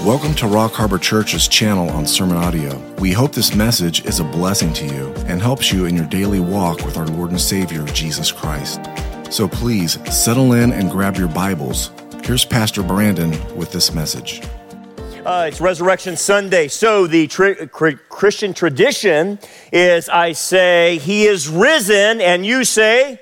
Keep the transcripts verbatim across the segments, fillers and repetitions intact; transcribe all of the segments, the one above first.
Welcome to Rock Harbor Church's channel on Sermon Audio. We hope this message is a blessing to you and helps you in your daily walk with our Lord and Savior, Jesus Christ. So please settle in and grab your Bibles. Here's Pastor Brandon with this message. Uh, it's Resurrection Sunday, so the tri- Christian tradition is I say, He is risen, and you say,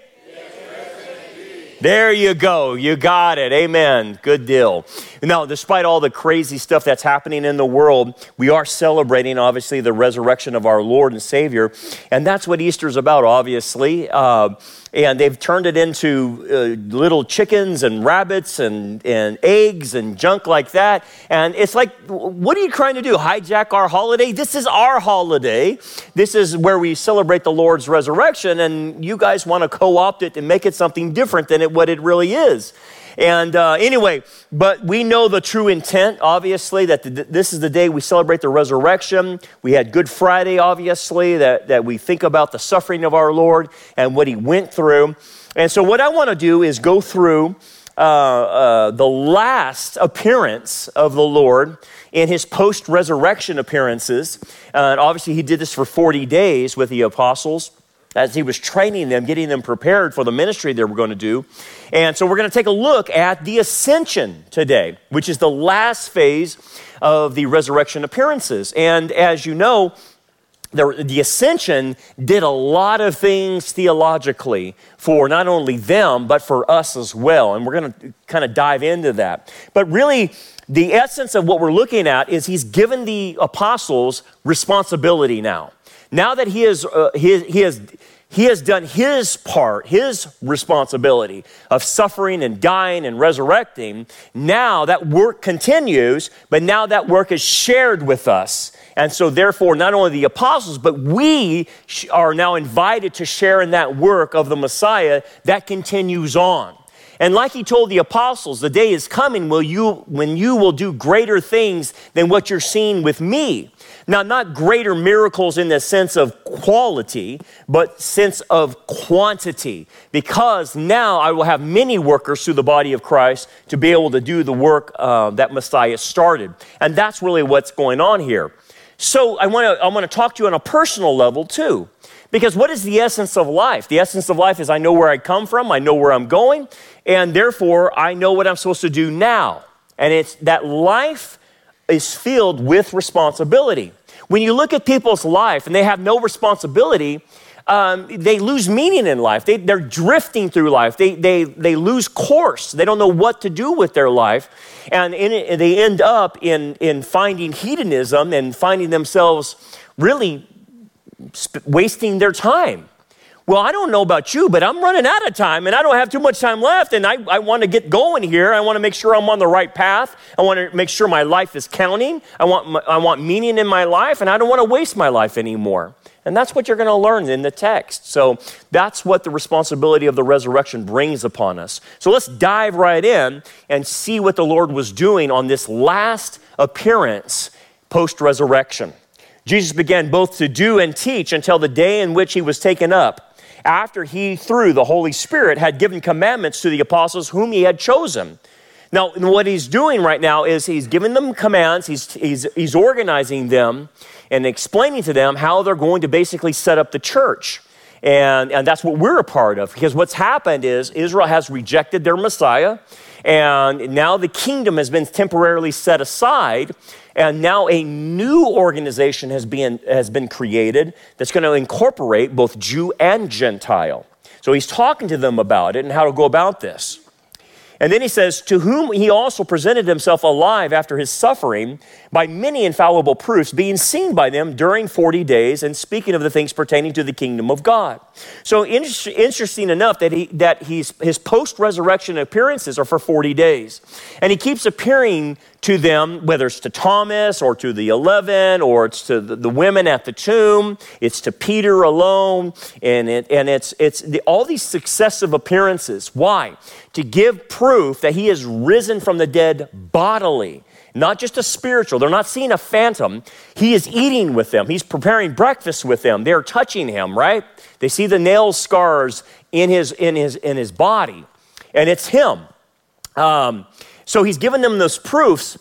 there you go. You got it. Amen. Good deal. Now, despite all the crazy stuff that's happening in the world, we are celebrating, obviously, the resurrection of our Lord and Savior. And that's what Easter's about, obviously. Uh, and they've turned it into uh, little chickens and rabbits and, and eggs and junk like that. And it's like, what are you trying to do? Hijack our holiday? This is our holiday. This is where we celebrate the Lord's resurrection. And you guys want to co-opt it and make it something different than it, what it really is. And uh, anyway, but we know the true intent, obviously, that the, this is the day we celebrate the resurrection. We had Good Friday, obviously, that, that we think about the suffering of our Lord and what he went through. And so what I want to do is go through uh, uh, the last appearance of the Lord in his post-resurrection appearances. Uh, and obviously, he did this for forty days with the apostles, as he was training them, getting them prepared for the ministry they were going to do. And so we're going to take a look at the ascension today, which is the last phase of the resurrection appearances. And as you know, the, the ascension did a lot of things theologically for not only them, but for us as well. And we're going to kind of dive into that. But really, the essence of what we're looking at is he's given the apostles responsibility now. Now that he has, uh, he, he has, he has done his part, his responsibility of suffering and dying and resurrecting, now that work continues, but now that work is shared with us. And so therefore, not only the apostles, but we are now invited to share in that work of the Messiah that continues on. And like he told the apostles, the day is coming will you, when you will do greater things than what you're seeing with me. Now, not greater miracles in the sense of quality, but sense of quantity. Because now I will have many workers through the body of Christ to be able to do the work uh, that Messiah started. And that's really what's going on here. So I want to I want to talk to you on a personal level too. Because what is the essence of life? The essence of life is I know where I come from, I know where I'm going, and therefore I know what I'm supposed to do now. And it's that life is filled with responsibility. When you look at people's life and they have no responsibility, um, they lose meaning in life. They, they're drifting through life. They, they, they lose course. They don't know what to do with their life. And in it, they end up in, in finding hedonism and finding themselves really sp- wasting their time. Well, I don't know about you, but I'm running out of time and I don't have too much time left and I, I want to get going here. I want to make sure I'm on the right path. I want to make sure my life is counting. I want, I want meaning in my life and I don't want to waste my life anymore. And that's what you're going to learn in the text. So that's what the responsibility of the resurrection brings upon us. So let's dive right in and see what the Lord was doing on this last appearance post-resurrection. Jesus began both to do and teach until the day in which he was taken up, after he, through the Holy Spirit, had given commandments to the apostles whom he had chosen. Now, what he's doing right now is he's giving them commands, he's, he's, he's organizing them and explaining to them how they're going to basically set up the church. And, and that's what we're a part of, because what's happened is Israel has rejected their Messiah, and now the kingdom has been temporarily set aside, and now a new organization has been, has been created that's going to incorporate both Jew and Gentile. So he's talking to them about it and how to go about this. And then he says, to whom he also presented himself alive after his suffering by many infallible proofs, being seen by them during forty days and speaking of the things pertaining to the kingdom of God. So in- interesting enough that he that he's, his post-resurrection appearances are for forty days. And he keeps appearing to them, whether it's to Thomas or to the eleven or it's to the, the women at the tomb, it's to Peter alone, and it, and it's it's the, all these successive appearances. Why? To give proof that he is risen from the dead bodily, not just a spiritual. They're not seeing a phantom. He is eating with them. He's preparing breakfast with them. They're touching him, right? They see the nail scars in his in his in his body, and it's him. Um, so he's given them those proofs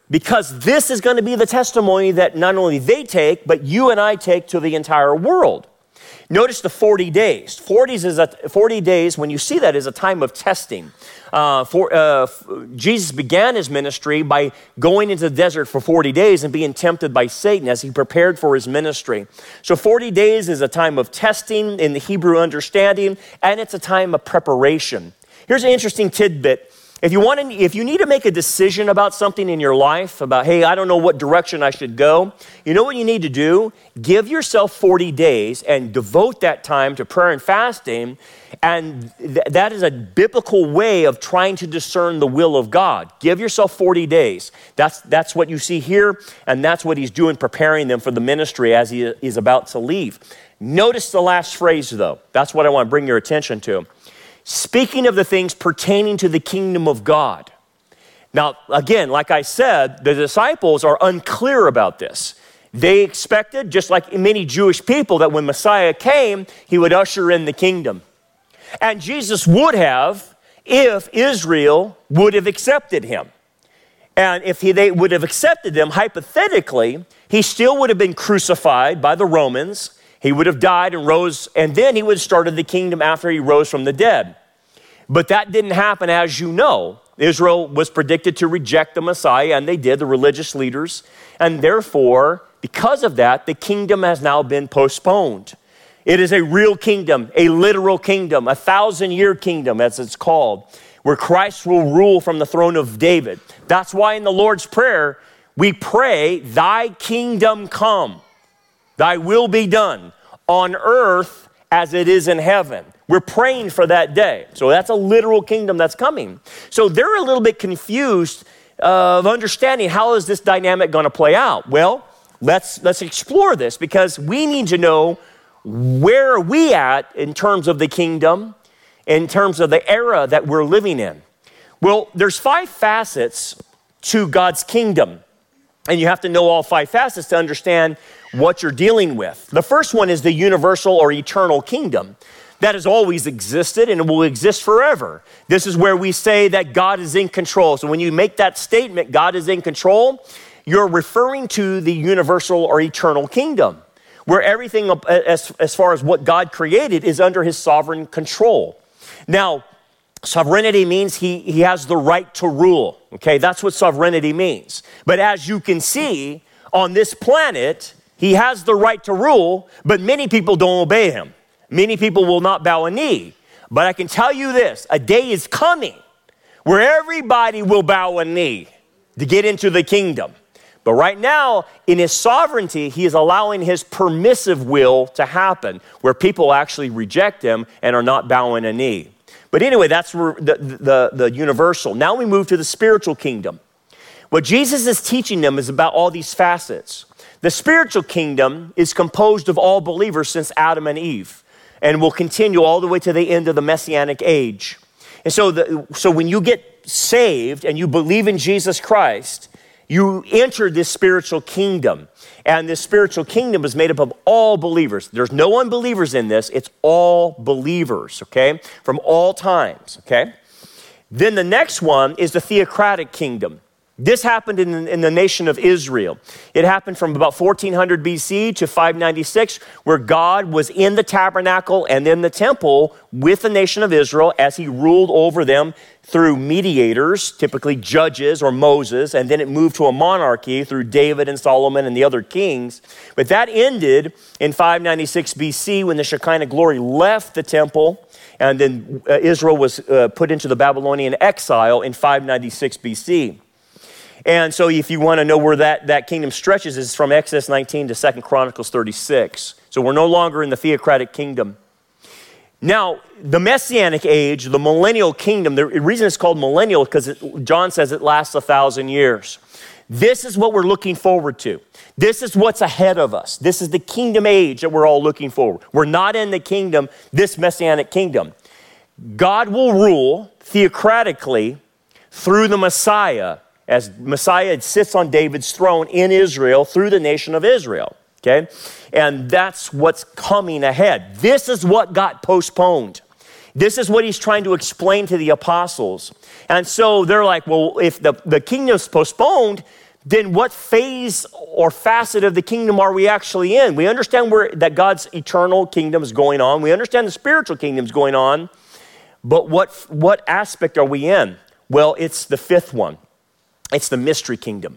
because this is going to be the testimony that not only they take, but you and I take to the entire world. Notice the forty days. forty is a, forty days, when you see that, is a time of testing. Uh, for, uh, Jesus began his ministry by going into the desert for forty days and being tempted by Satan as he prepared for his ministry. So forty days is a time of testing in the Hebrew understanding, and it's a time of preparation. Here's an interesting tidbit. If you want to, if you need to make a decision about something in your life, about, hey, I don't know what direction I should go, you know what you need to do? Give yourself forty days and devote that time to prayer and fasting, and th- that is a biblical way of trying to discern the will of God. Give yourself forty days. That's, that's what you see here, and that's what he's doing, preparing them for the ministry as he is about to leave. Notice the last phrase, though. That's what I want to bring your attention to. Speaking of the things pertaining to the kingdom of God. Now, again, like I said, the disciples are unclear about this. They expected, just like many Jewish people, that when Messiah came, he would usher in the kingdom. And Jesus would have if Israel would have accepted him. And if he, they would have accepted him, hypothetically, he still would have been crucified by the Romans. He would have died and rose, and then he would have started the kingdom after he rose from the dead. But that didn't happen, as you know. Israel was predicted to reject the Messiah, and they did, the religious leaders. And therefore, because of that, the kingdom has now been postponed. It is a real kingdom, a literal kingdom, a thousand-year kingdom, as it's called, where Christ will rule from the throne of David. That's why in the Lord's Prayer, we pray, thy kingdom come. Thy will be done on earth as it is in heaven. We're praying for that day. So that's a literal kingdom that's coming. So they're a little bit confused of understanding how is this dynamic going to play out. Well, let's let's explore this, because we need to know where are we at in terms of the kingdom, in terms of the era that we're living in. Well, there's five facets to God's kingdom. And you have to know all five facets to understand what you're dealing with. The first one is the universal or eternal kingdom. That has always existed and it will exist forever. This is where we say that God is in control. So when you make that statement, God is in control, you're referring to the universal or eternal kingdom, where everything as, as far as what God created is under his sovereign control. Now, sovereignty means he, he has the right to rule. Okay, that's what sovereignty means. But as you can see, on this planet, he has the right to rule, but many people don't obey him. Many people will not bow a knee. But I can tell you this, a day is coming where everybody will bow a knee to get into the kingdom. But right now, in his sovereignty, he is allowing his permissive will to happen, where people actually reject him and are not bowing a knee. But anyway, that's the, the, the universal. Now we move to the spiritual kingdom. What Jesus is teaching them is about all these facets. The spiritual kingdom is composed of all believers since Adam and Eve, and will continue all the way to the end of the Messianic age. And so, the, so when you get saved and you believe in Jesus Christ, you enter this spiritual kingdom. And this spiritual kingdom is made up of all believers. There's no unbelievers in this. It's all believers, okay? From all times, okay? Then the next one is the theocratic kingdom. This happened in, in the nation of Israel. It happened from about fourteen hundred B C to five ninety-six, where God was in the tabernacle and in the temple with the nation of Israel as he ruled over them through mediators, typically judges or Moses, and then it moved to a monarchy through David and Solomon and the other kings. But that ended in five ninety-six B C when the Shekinah glory left the temple, and then uh, Israel was uh, put into the Babylonian exile in five ninety-six B C. And so if you want to know where that, that kingdom stretches, it's from Exodus nineteen to Second Chronicles thirty-six. So we're no longer in the theocratic kingdom. Now, the Messianic age, the millennial kingdom, the reason it's called millennial is because John says it lasts a thousand years. This is what we're looking forward to. This is what's ahead of us. This is the kingdom age that we're all looking forward. We're not in the kingdom, this Messianic kingdom. God will rule theocratically through the Messiah, as Messiah sits on David's throne in Israel through the nation of Israel, okay? And that's what's coming ahead. This is what got postponed. This is what he's trying to explain to the apostles. And so they're like, well, if the, the kingdom's postponed, then what phase or facet of the kingdom are we actually in? We understand where that God's eternal kingdom is going on. We understand the spiritual kingdom is going on. But what, what aspect are we in? Well, it's the fifth one. It's the mystery kingdom.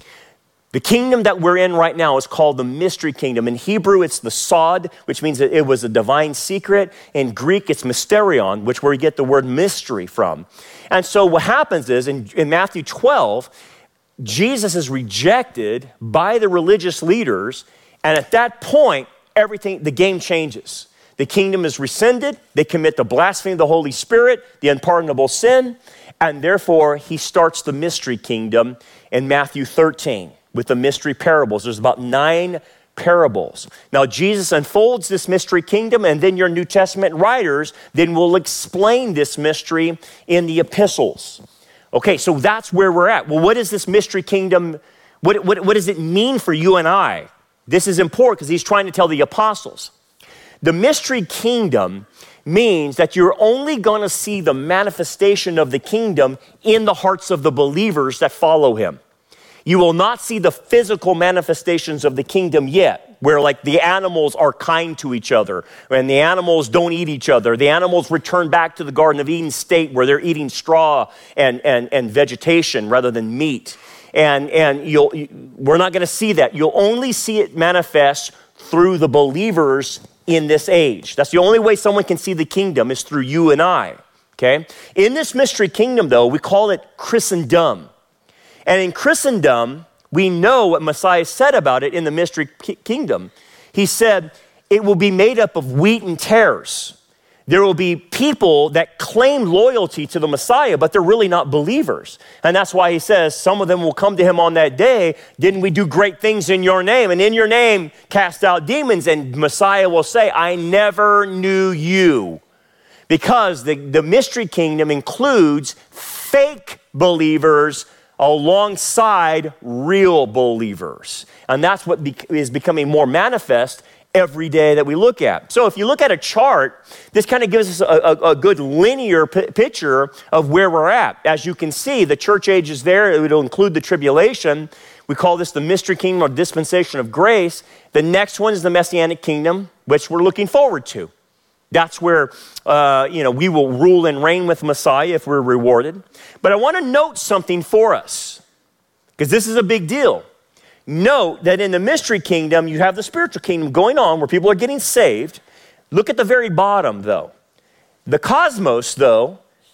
The kingdom that we're in right now is called the mystery kingdom. In Hebrew, it's the sod, which means that it was a divine secret. In Greek, it's mysterion, which where we get the word mystery from. And so what happens is, in, in Matthew twelve, Jesus is rejected by the religious leaders, and at that point, everything, the game changes. The kingdom is rescinded, they commit the blasphemy of the Holy Spirit, the unpardonable sin, and therefore he starts the mystery kingdom in Matthew thirteen with the mystery parables. There's about nine parables. Now Jesus unfolds this mystery kingdom, and then your New Testament writers then will explain this mystery in the epistles. Okay, so that's where we're at. Well, what is this mystery kingdom? What, what, what does it mean for you and I? This is important because he's trying to tell the apostles. The mystery kingdom means that you're only going to see the manifestation of the kingdom in the hearts of the believers that follow him. You will not see the physical manifestations of the kingdom yet, where like the animals are kind to each other, and the animals don't eat each other. The animals return back to the Garden of Eden state where they're eating straw and, and, and vegetation rather than meat. And, and you'll, we're not going to see that. You'll only see it manifest through the believers in this age. That's the only way someone can see the kingdom is through you and I, okay? In this mystery kingdom, though, we call it Christendom. And in Christendom, we know what Messiah said about it in the mystery ki- kingdom. He said, it will be made up of wheat and tares. There will be people that claim loyalty to the Messiah, but they're really not believers. And that's why he says, some of them will come to him on that day. Didn't we do great things in your name? And in your name, cast out demons. And Messiah will say, I never knew you. Because the, the mystery kingdom includes fake believers alongside real believers. And that's what be- is becoming more manifest every day that we look at. So if you look at a chart, this kind of gives us a, a, a good linear p- picture of where we're at. As you can see, the church age is there. It will include the tribulation. We call this the mystery kingdom or dispensation of grace. The next one is the messianic kingdom, which we're looking forward to. That's where, uh, you know, we will rule and reign with Messiah if we're rewarded. But I want to note something for us, because this is a big deal. Note that in the mystery kingdom, you have the spiritual kingdom going on where people are getting saved. Look at the very bottom, though. The cosmos, though,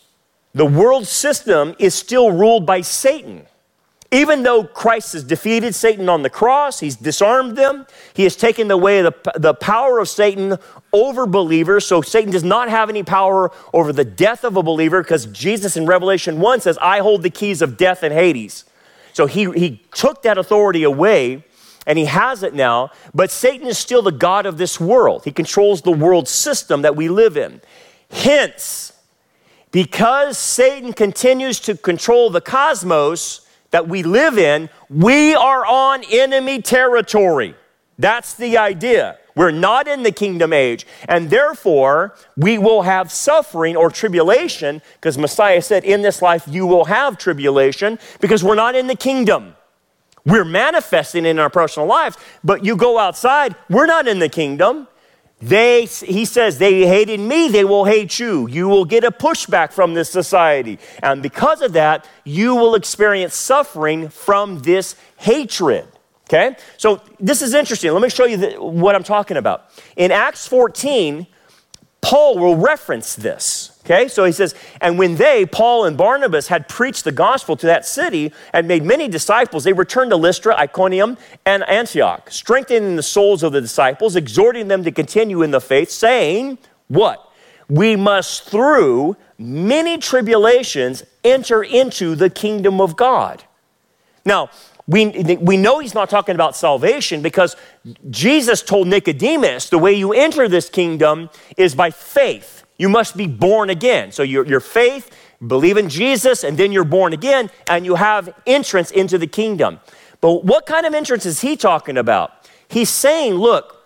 the world system is still ruled by Satan. Even though Christ has defeated Satan on the cross, he's disarmed them, he has taken away the, the power of Satan over believers, so Satan does not have any power over the death of a believer, because Jesus in Revelation one says, I hold the keys of death and Hades. So he, he took that authority away, and he has it now, but Satan is still the god of this world. He controls the world system that we live in. Hence, because Satan continues to control the cosmos that we live in, we are on enemy territory. That's the idea. We're not in the kingdom age, and therefore we will have suffering or tribulation, because Messiah said, in this life you will have tribulation, because we're not in the kingdom. We're manifesting in our personal lives, but you go outside, we're not in the kingdom. They, he says, they hated me, they will hate you. You will get a pushback from this society. And because of that, you will experience suffering from this hatred. Okay? So this is interesting. Let me show you the, what I'm talking about. In Acts fourteen, Paul will reference this. Okay? So he says, and when they, Paul and Barnabas, had preached the gospel to that city and made many disciples, they returned to Lystra, Iconium, and Antioch, strengthening the souls of the disciples, exhorting them to continue in the faith, saying, what? We must, through many tribulations, enter into the kingdom of God. Now, we, we know he's not talking about salvation, because Jesus told Nicodemus, the way you enter this kingdom is by faith. You must be born again. So your, your faith, believe in Jesus, and then you're born again, and you have entrance into the kingdom. But what kind of entrance is he talking about? He's saying, look,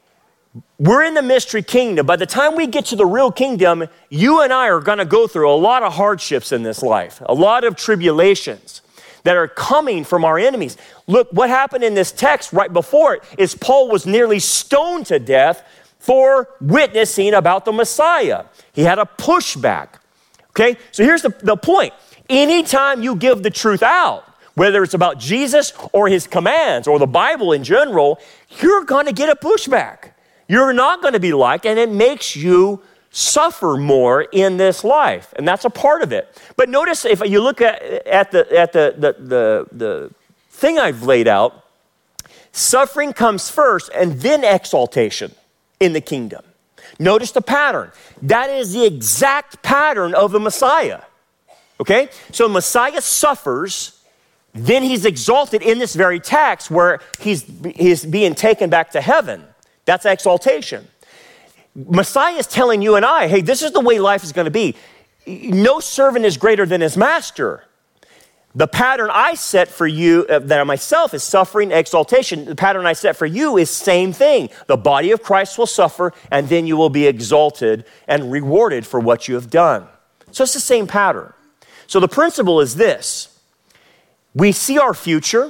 we're in the mystery kingdom. By the time we get to the real kingdom, you and I are going to go through a lot of hardships in this life, a lot of tribulations. that are coming from our enemies. Look, what happened in this text right before it is Paul was nearly stoned to death for witnessing about the Messiah. He had a pushback. Okay, so here's the, the point. Anytime you give the truth out, whether it's about Jesus or his commands or the Bible in general, you're going to get a pushback. You're not going to be liked, and it makes you suffer more in this life, and that's a part of it. But notice if you look at, at, the, at the, the, the, the thing I've laid out, suffering comes first and then exaltation in the kingdom. Notice the pattern. That is the exact pattern of the Messiah. Okay? So Messiah suffers, then he's exalted in this very text where he's, he's being taken back to heaven. That's exaltation. Messiah is telling you and I, hey, this is the way life is going to be. No servant is greater than his master. The pattern I set for you, uh, that myself, is suffering, exaltation. The pattern I set for you is same thing. The body of Christ will suffer, and then you will be exalted and rewarded for what you have done. So it's the same pattern. So the principle is this. We see our future.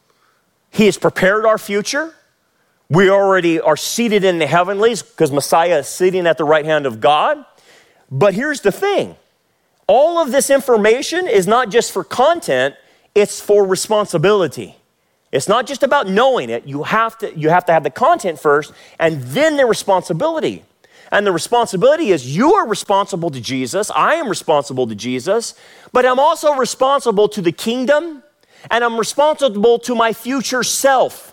He has prepared our future. We already are seated in the heavenlies because Messiah is sitting at the right hand of God. But here's the thing. All of this information is not just for content, it's for responsibility. It's not just about knowing it. You have to, you have to have the content first and then the responsibility. And the responsibility is you are responsible to Jesus. I am responsible to Jesus. But I'm also responsible to the kingdom, and I'm responsible to my future self.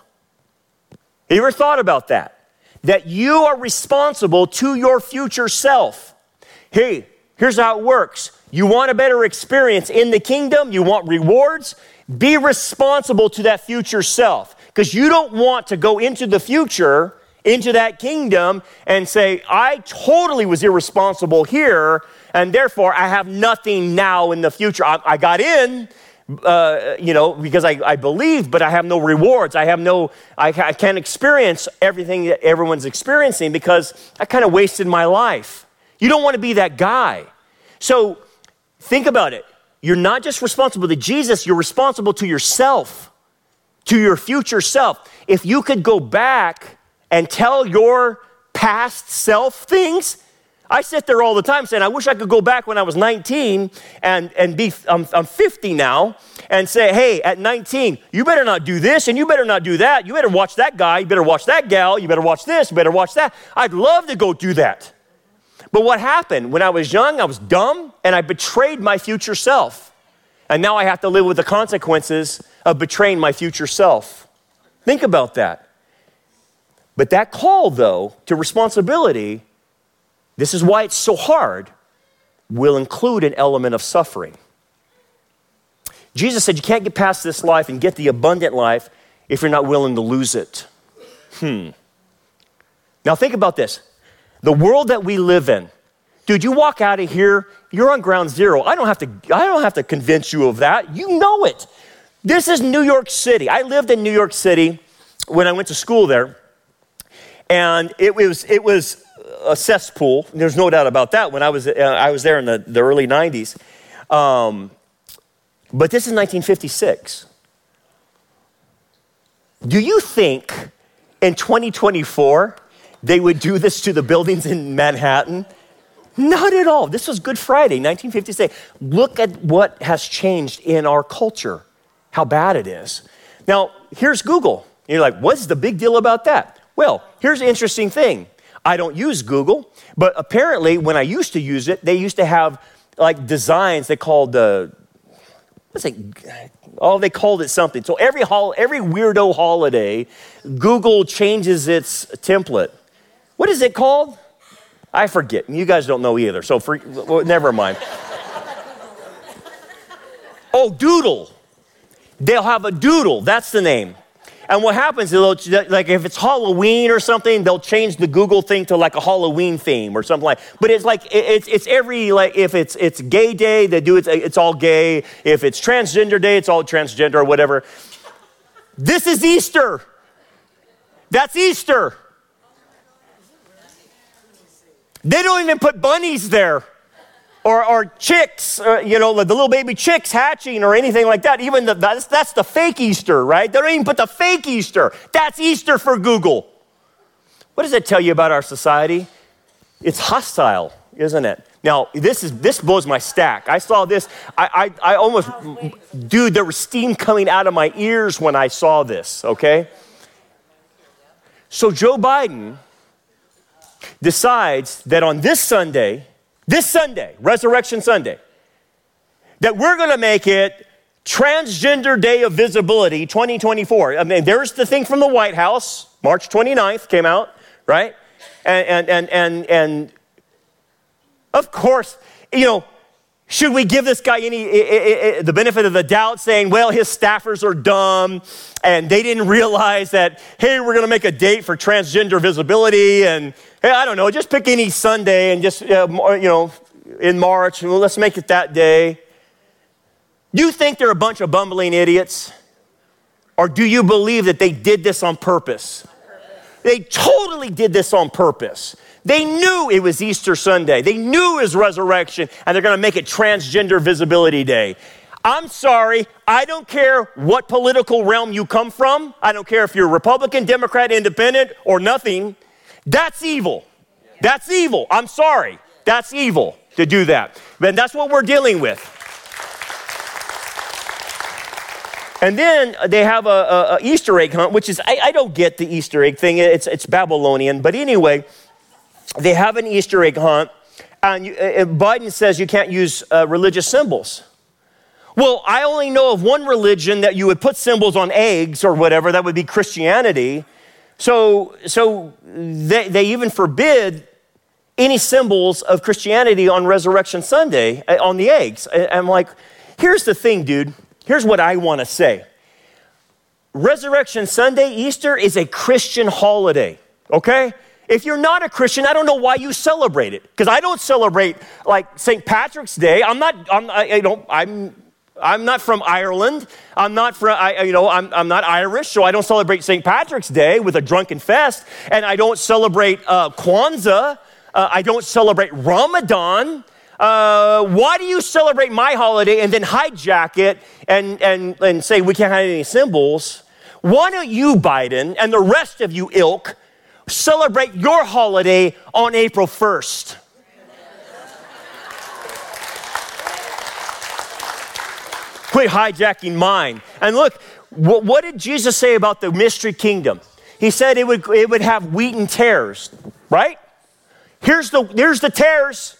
Have you ever thought about that? That you are responsible to your future self. Hey, here's how it works. You want a better experience in the kingdom? You want rewards? Be responsible to that future self. Because you don't want to go into the future, into that kingdom, and say, I totally was irresponsible here, and therefore I have nothing now in the future. I, I got in, uh, you know, because I, I believe, but I have no rewards. I have no, I, I can't experience everything that everyone's experiencing because I kind of wasted my life. You don't want to be that guy. So think about it. You're not just responsible to Jesus, you're responsible to yourself, to your future self. If you could go back and tell your past self things, I sit there all the time saying, I wish I could go back when I was nineteen and, and be, I'm, I'm fifty now, and say, hey, at nineteen, you better not do this and you better not do that. You better watch that guy, you better watch that gal, you better watch this, you better watch that. I'd love to go do that. But what happened? When I was young, I was dumb, and I betrayed my future self. And now I have to live with the consequences of betraying my future self. Think about that. But that call, though, to responsibility, this is why it's so hard, will include an element of suffering. Jesus said you can't get past this life and get the abundant life if you're not willing to lose it. Hmm. Now think about this. The world that we live in, dude, you walk out of here, you're on ground zero. I don't have to, I don't have to convince you of that. You know it. This is New York City. I lived in New York City when I went to school there, and it was it was a cesspool. There's no doubt about that. When I was uh, I was there in the, the early nineties, um, but this is nineteen fifty-six. Do you think in twenty twenty-four they would do this to the buildings in Manhattan? Not at all. This was Good Friday, nineteen fifty-six. Look at what has changed in our culture, how bad it is. Now, here's Google. You're like, what's the big deal about that? Well, here's the interesting thing. I don't use Google, but apparently when I used to use it, they used to have like designs they called the, uh, what's it? Oh, they called it something. So every hol- every weirdo holiday, Google changes its template. What is it called? I forget. You guys don't know either, so for, well, never mind. Oh, Doodle. They'll have a Doodle. That's the name. And what happens is, like if it's Halloween or something, they'll change the Google thing to like a Halloween theme or something like. But it's like it's it's every like if it's it's Gay Day, they do it. It's all gay. If it's Transgender Day, it's all transgender or whatever. This is Easter. That's Easter. They don't even put bunnies there. or, or chicks, or, you know, the little baby chicks hatching or anything like that. Even the, that's, that's the fake Easter, right? They don't even put the fake Easter. That's Easter for Google. What does that tell you about our society? It's hostile, isn't it? Now, this is this blows my stack. I saw this. I, I, I almost, dude, there was steam coming out of my ears when I saw this, okay? So Joe Biden decides that on this Sunday, this Sunday, Resurrection Sunday, that we're going to make it Transgender Day of Visibility twenty twenty-four. I mean, there's the thing from the White House, March twenty-ninth came out, right? And, and, and, and, and of course, you know, should we give this guy any I, I, the benefit of the doubt, saying, well, his staffers are dumb and they didn't realize that, hey, we're going to make a date for transgender visibility, and hey, I don't know, just pick any Sunday and just, uh, you know, in March, well, let's make it that day. Do you think they're a bunch of bumbling idiots? Or do you believe that they did this on purpose? They totally did this on purpose. They knew it was Easter Sunday. They knew it was resurrection, and they're going to make it Transgender Visibility Day. I'm sorry. I don't care what political realm you come from. I don't care if you're Republican, Democrat, Independent, or nothing. That's evil. That's evil. I'm sorry. That's evil to do that. And that's what we're dealing with. And then they have a, a, a Easter egg hunt, which is, I, I don't get the Easter egg thing. It's, it's Babylonian. But anyway, they have an Easter egg hunt, and, you, and Biden says you can't use uh, religious symbols. Well, I only know of one religion that you would put symbols on eggs or whatever. That would be Christianity. So, so they, they even forbid any symbols of Christianity on Resurrection Sunday uh, on the eggs. And I'm like, here's the thing, dude. Here's what I want to say. Resurrection Sunday, Easter, is a Christian holiday, okay? If you're not a Christian, I don't know why you celebrate it, because I don't celebrate like Saint Patrick's Day. I'm not. I'm. I, you know. I'm. I'm not from Ireland. I'm not from. I. You know. I'm. I'm not Irish, so I don't celebrate Saint Patrick's Day with a drunken fest, and I don't celebrate uh, Kwanzaa. Uh, I don't celebrate Ramadan. Uh, why do you celebrate my holiday and then hijack it and and and say we can't have any symbols? Why don't you, Biden, and the rest of you ilk, celebrate your holiday on April first? Quit hijacking mine. And look, what, what did Jesus say about the mystery kingdom? He said it would it would have wheat and tares, right? Here's the here's the tares.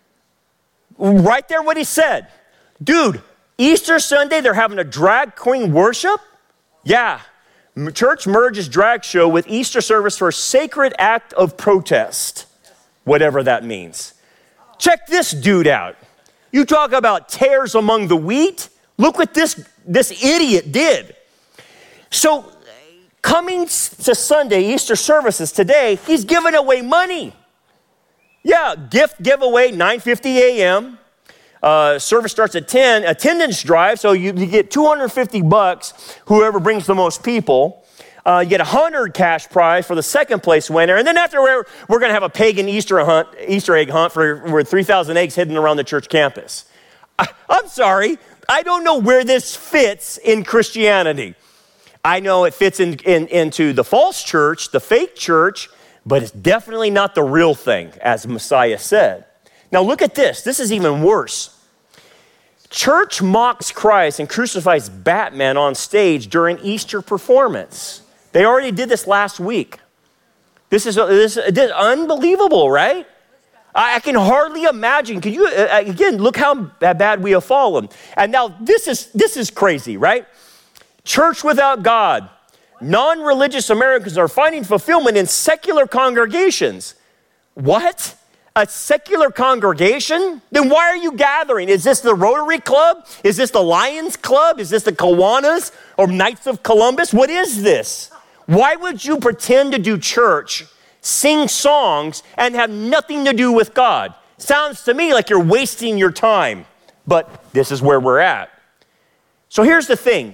Right there what he said. Dude, Easter Sunday, they're having a drag queen worship? Yeah. Church merges drag show with Easter service for a sacred act of protest, whatever that means. Check this dude out. You talk about tares among the wheat. Look what this, this idiot did. So coming to Sunday, Easter services today, he's giving away money. Yeah, gift giveaway, nine fifty a.m. Uh, service starts at ten. Attendance drive, so you, you get two hundred fifty bucks, whoever brings the most people. Uh, you get one hundred cash prize for the second place winner. And then after we're, we're going to have a pagan Easter hunt, Easter egg hunt for, for three thousand eggs hidden around the church campus. I, I'm sorry. I don't know where this fits in Christianity. I know it fits in, in, into the false church, the fake church, but it's definitely not the real thing, as Messiah said. Now look at this. This is even worse. Church mocks Christ and crucifies Batman on stage during Easter performance. They already did this last week. This is, this, this is unbelievable, right? I, I can hardly imagine. Can you, uh, again, look how bad we have fallen. And now this is, this is crazy, right? Church without God. Non-religious Americans are finding fulfillment in secular congregations. What? A secular congregation? Then why are you gathering? Is this the Rotary Club? Is this the Lions Club? Is this the Kiwanis or Knights of Columbus? What is this? Why would you pretend to do church, sing songs, and have nothing to do with God? Sounds to me like you're wasting your time, but this is where we're at. So here's the thing.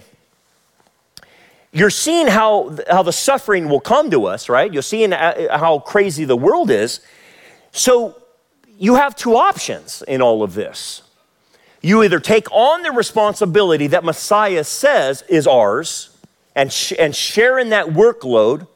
You're seeing how, how the suffering will come to us, right? You're seeing how crazy the world is. So you have two options in all of this. You either take on the responsibility that Messiah says is ours and, sh- and share in that workload,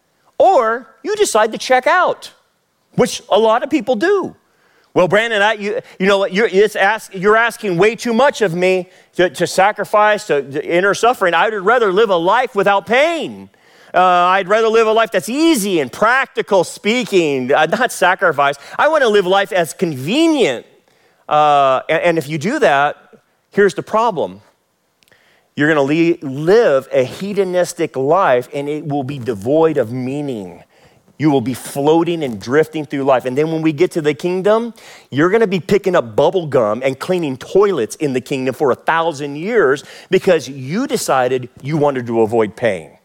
or you decide to check out, which a lot of people do. Well, Brandon, I, you, you know what? You're, it's ask, you're asking way too much of me to, to sacrifice, to, to inner suffering. I would rather live a life without pain. Uh, I'd rather live a life that's easy and practical speaking, uh, not sacrifice. I want to live life as convenient. Uh, and, and if you do that, here's the problem. You're going to le- live a hedonistic life, and it will be devoid of meaning. You will be floating and drifting through life. And then when we get to the kingdom, you're going to be picking up bubble gum and cleaning toilets in the kingdom for a thousand years because you decided you wanted to avoid pain.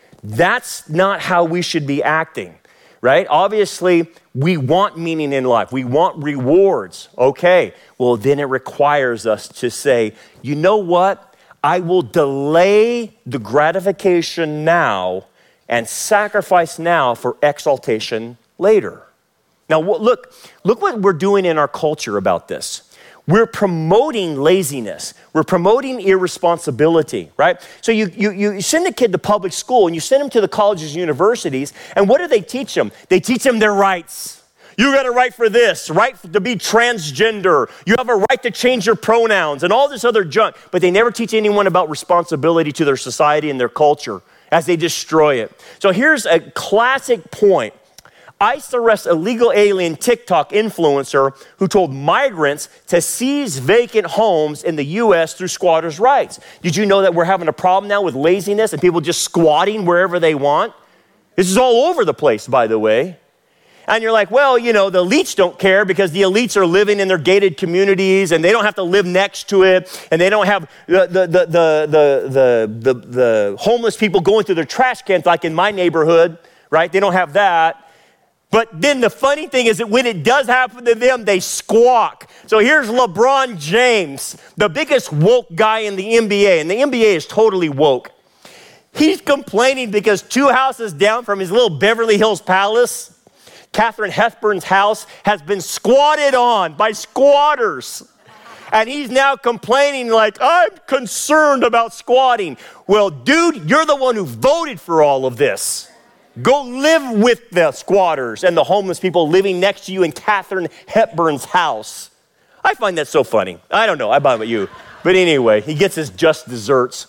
That's not how we should be acting, right? Obviously, we want meaning in life. We want rewards. Okay, well, then it requires us to say, you know what? I will delay the gratification now and sacrifice now for exaltation later. Now, look, look what we're doing in our culture about this. We're promoting laziness. We're promoting irresponsibility, right? So you, you, you send a kid to public school and you send them to the colleges and universities, and what do they teach them? They teach them their rights. You got a right for this, right to be transgender. You have a right to change your pronouns and all this other junk, but they never teach anyone about responsibility to their society and their culture as they destroy it. So here's a classic point. ICE arrests a illegal alien TikTok influencer who told migrants to seize vacant homes in the U S through squatters' rights. Did you know that we're having a problem now with laziness and people just squatting wherever they want? This is all over the place, by the way. And you're like, well, you know, the elites don't care because the elites are living in their gated communities and they don't have to live next to it, and they don't have the the the the the the, the, the homeless people going through their trash cans like in my neighborhood, right? They don't have that. But then the funny thing is that when it does happen to them, they squawk. So here's LeBron James, the biggest woke guy in the N B A, and the N B A is totally woke. He's complaining because two houses down from his little Beverly Hills palace, Katharine Hepburn's house, has been squatted on by squatters. And he's now complaining like, I'm concerned about squatting. Well, dude, you're the one who voted for all of this. Go live with the squatters and the homeless people living next to you in Katharine Hepburn's house. I find that so funny. I don't know, I don't know about you. But anyway, he gets his just desserts.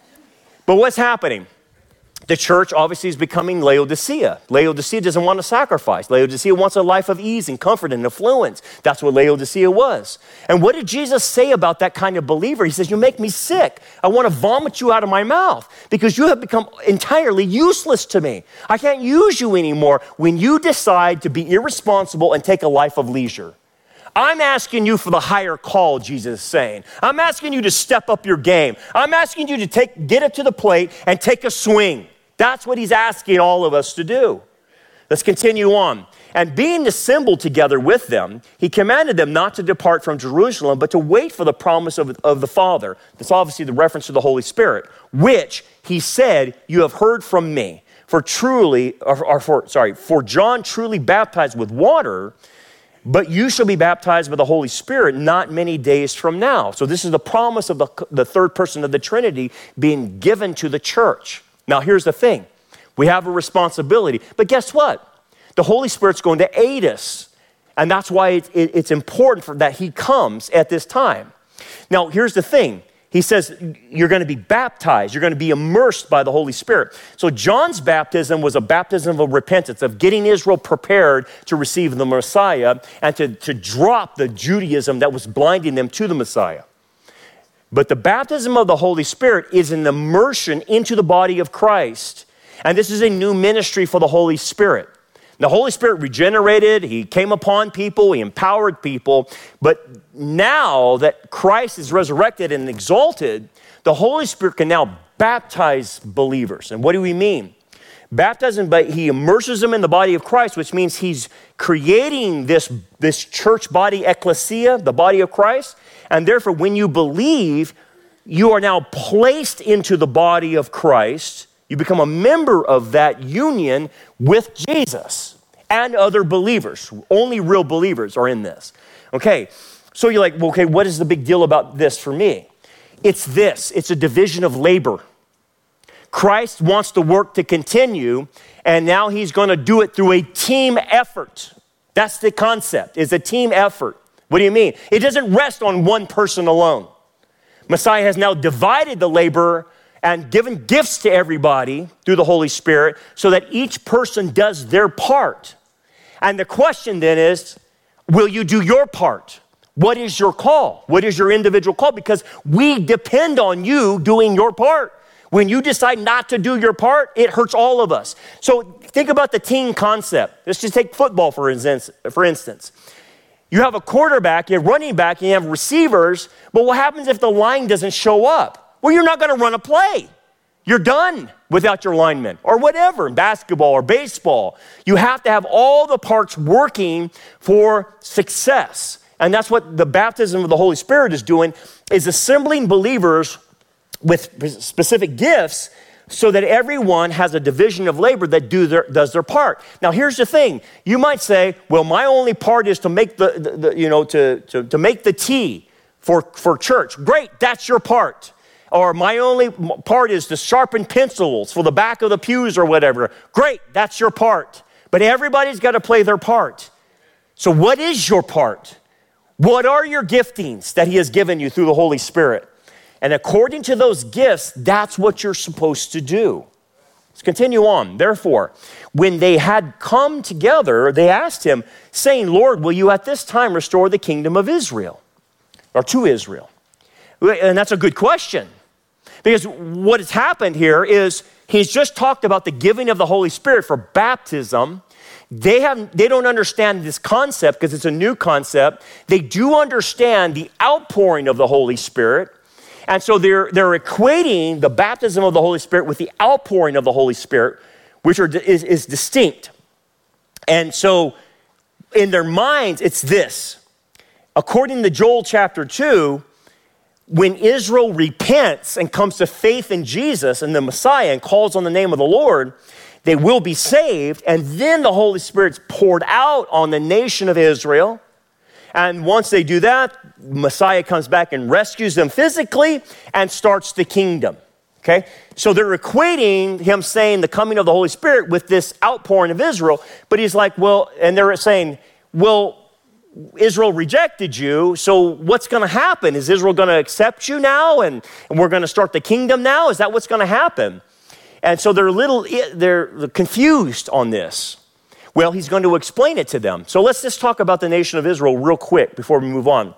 But what's happening? The church obviously is becoming Laodicea. Laodicea doesn't want to sacrifice. Laodicea wants a life of ease and comfort and affluence. That's what Laodicea was. And what did Jesus say about that kind of believer? He says, you make me sick. I want to vomit you out of my mouth because you have become entirely useless to me. I can't use you anymore when you decide to be irresponsible and take a life of leisure. I'm asking you for the higher call, Jesus is saying. I'm asking you to step up your game. I'm asking you to take, get it to the plate and take a swing. That's what he's asking all of us to do. Let's continue on. And being assembled together with them, he commanded them not to depart from Jerusalem, but to wait for the promise of, of the Father. That's obviously the reference to the Holy Spirit, which he said, you have heard from me. For truly, or, or for, sorry, for John truly baptized with water, but you shall be baptized by the Holy Spirit not many days from now. So this is the promise of the, the third person of the Trinity being given to the church. Now, here's the thing. We have a responsibility. But guess what? The Holy Spirit's going to aid us. And that's why it, it, it's important for that he comes at this time. Now, here's the thing. He says you're going to be baptized. You're going to be immersed by the Holy Spirit. So John's baptism was a baptism of repentance, of getting Israel prepared to receive the Messiah and to, to drop the Judaism that was blinding them to the Messiah. But the baptism of the Holy Spirit is an immersion into the body of Christ. And this is a new ministry for the Holy Spirit. The Holy Spirit regenerated, he came upon people, he empowered people. But now that Christ is resurrected and exalted, the Holy Spirit can now baptize believers. And what do we mean? Baptism, but he immerses them in the body of Christ, which means he's creating this, this church body, ecclesia, the body of Christ. And therefore, when you believe, you are now placed into the body of Christ. You become a member of that union with Jesus. and other believers. Only real believers are in this. Okay, so you're like, well, okay, what is the big deal about this for me? It's this, it's a division of labor. Christ wants the work to continue, and now he's going to do it through a team effort. That's the concept, is a team effort. What do you mean? It doesn't rest on one person alone. Messiah has now divided the labor and given gifts to everybody through the Holy Spirit so that each person does their part. And the question then is, will you do your part? What is your call? What is your individual call? Because we depend on you doing your part. When you decide not to do your part, it hurts all of us. So think about the team concept. Let's just take football for instance. For instance. You have a quarterback, you have running back, and you have receivers, but what happens if the line doesn't show up? Well, you're not going to run a play. You're done without your linemen or whatever, in basketball or baseball. You have to have all the parts working for success. And that's what the baptism of the Holy Spirit is doing, is assembling believers with specific gifts so that everyone has a division of labor that do their, does their part. Now, here's the thing. You might say, well, my only part is to make the, the, the you know, to, to, to make the tea for, for church. Great, that's your part. Or my only part is to sharpen pencils for the back of the pews or whatever. Great, that's your part. But everybody's got to play their part. So what is your part? What are your giftings that he has given you through the Holy Spirit? And according to those gifts, that's what you're supposed to do. Let's continue on. Therefore, when they had come together, they asked him, saying, Lord, will you at this time restore the kingdom of Israel? Or to Israel? And that's a good question. Because what has happened here is he's just talked about the giving of the Holy Spirit for baptism. They have they don't understand this concept because it's a new concept. They do understand the outpouring of the Holy Spirit. And so they're, they're equating the baptism of the Holy Spirit with the outpouring of the Holy Spirit, which are, is, is distinct. And so in their minds, it's this. According to Joel chapter two, when Israel repents and comes to faith in Jesus and the Messiah and calls on the name of the Lord, they will be saved. And then the Holy Spirit's poured out on the nation of Israel. And once they do that, Messiah comes back and rescues them physically and starts the kingdom, okay? So they're equating him saying the coming of the Holy Spirit with this outpouring of Israel, but he's like, well, and they're saying, well, Israel rejected you, so what's going to happen? Is Israel going to accept you now and, and we're going to start the kingdom now? Is that what's going to happen? And so they're a little, they're confused on this. Well, he's going to explain it to them. So let's just talk about the nation of Israel real quick before we move on.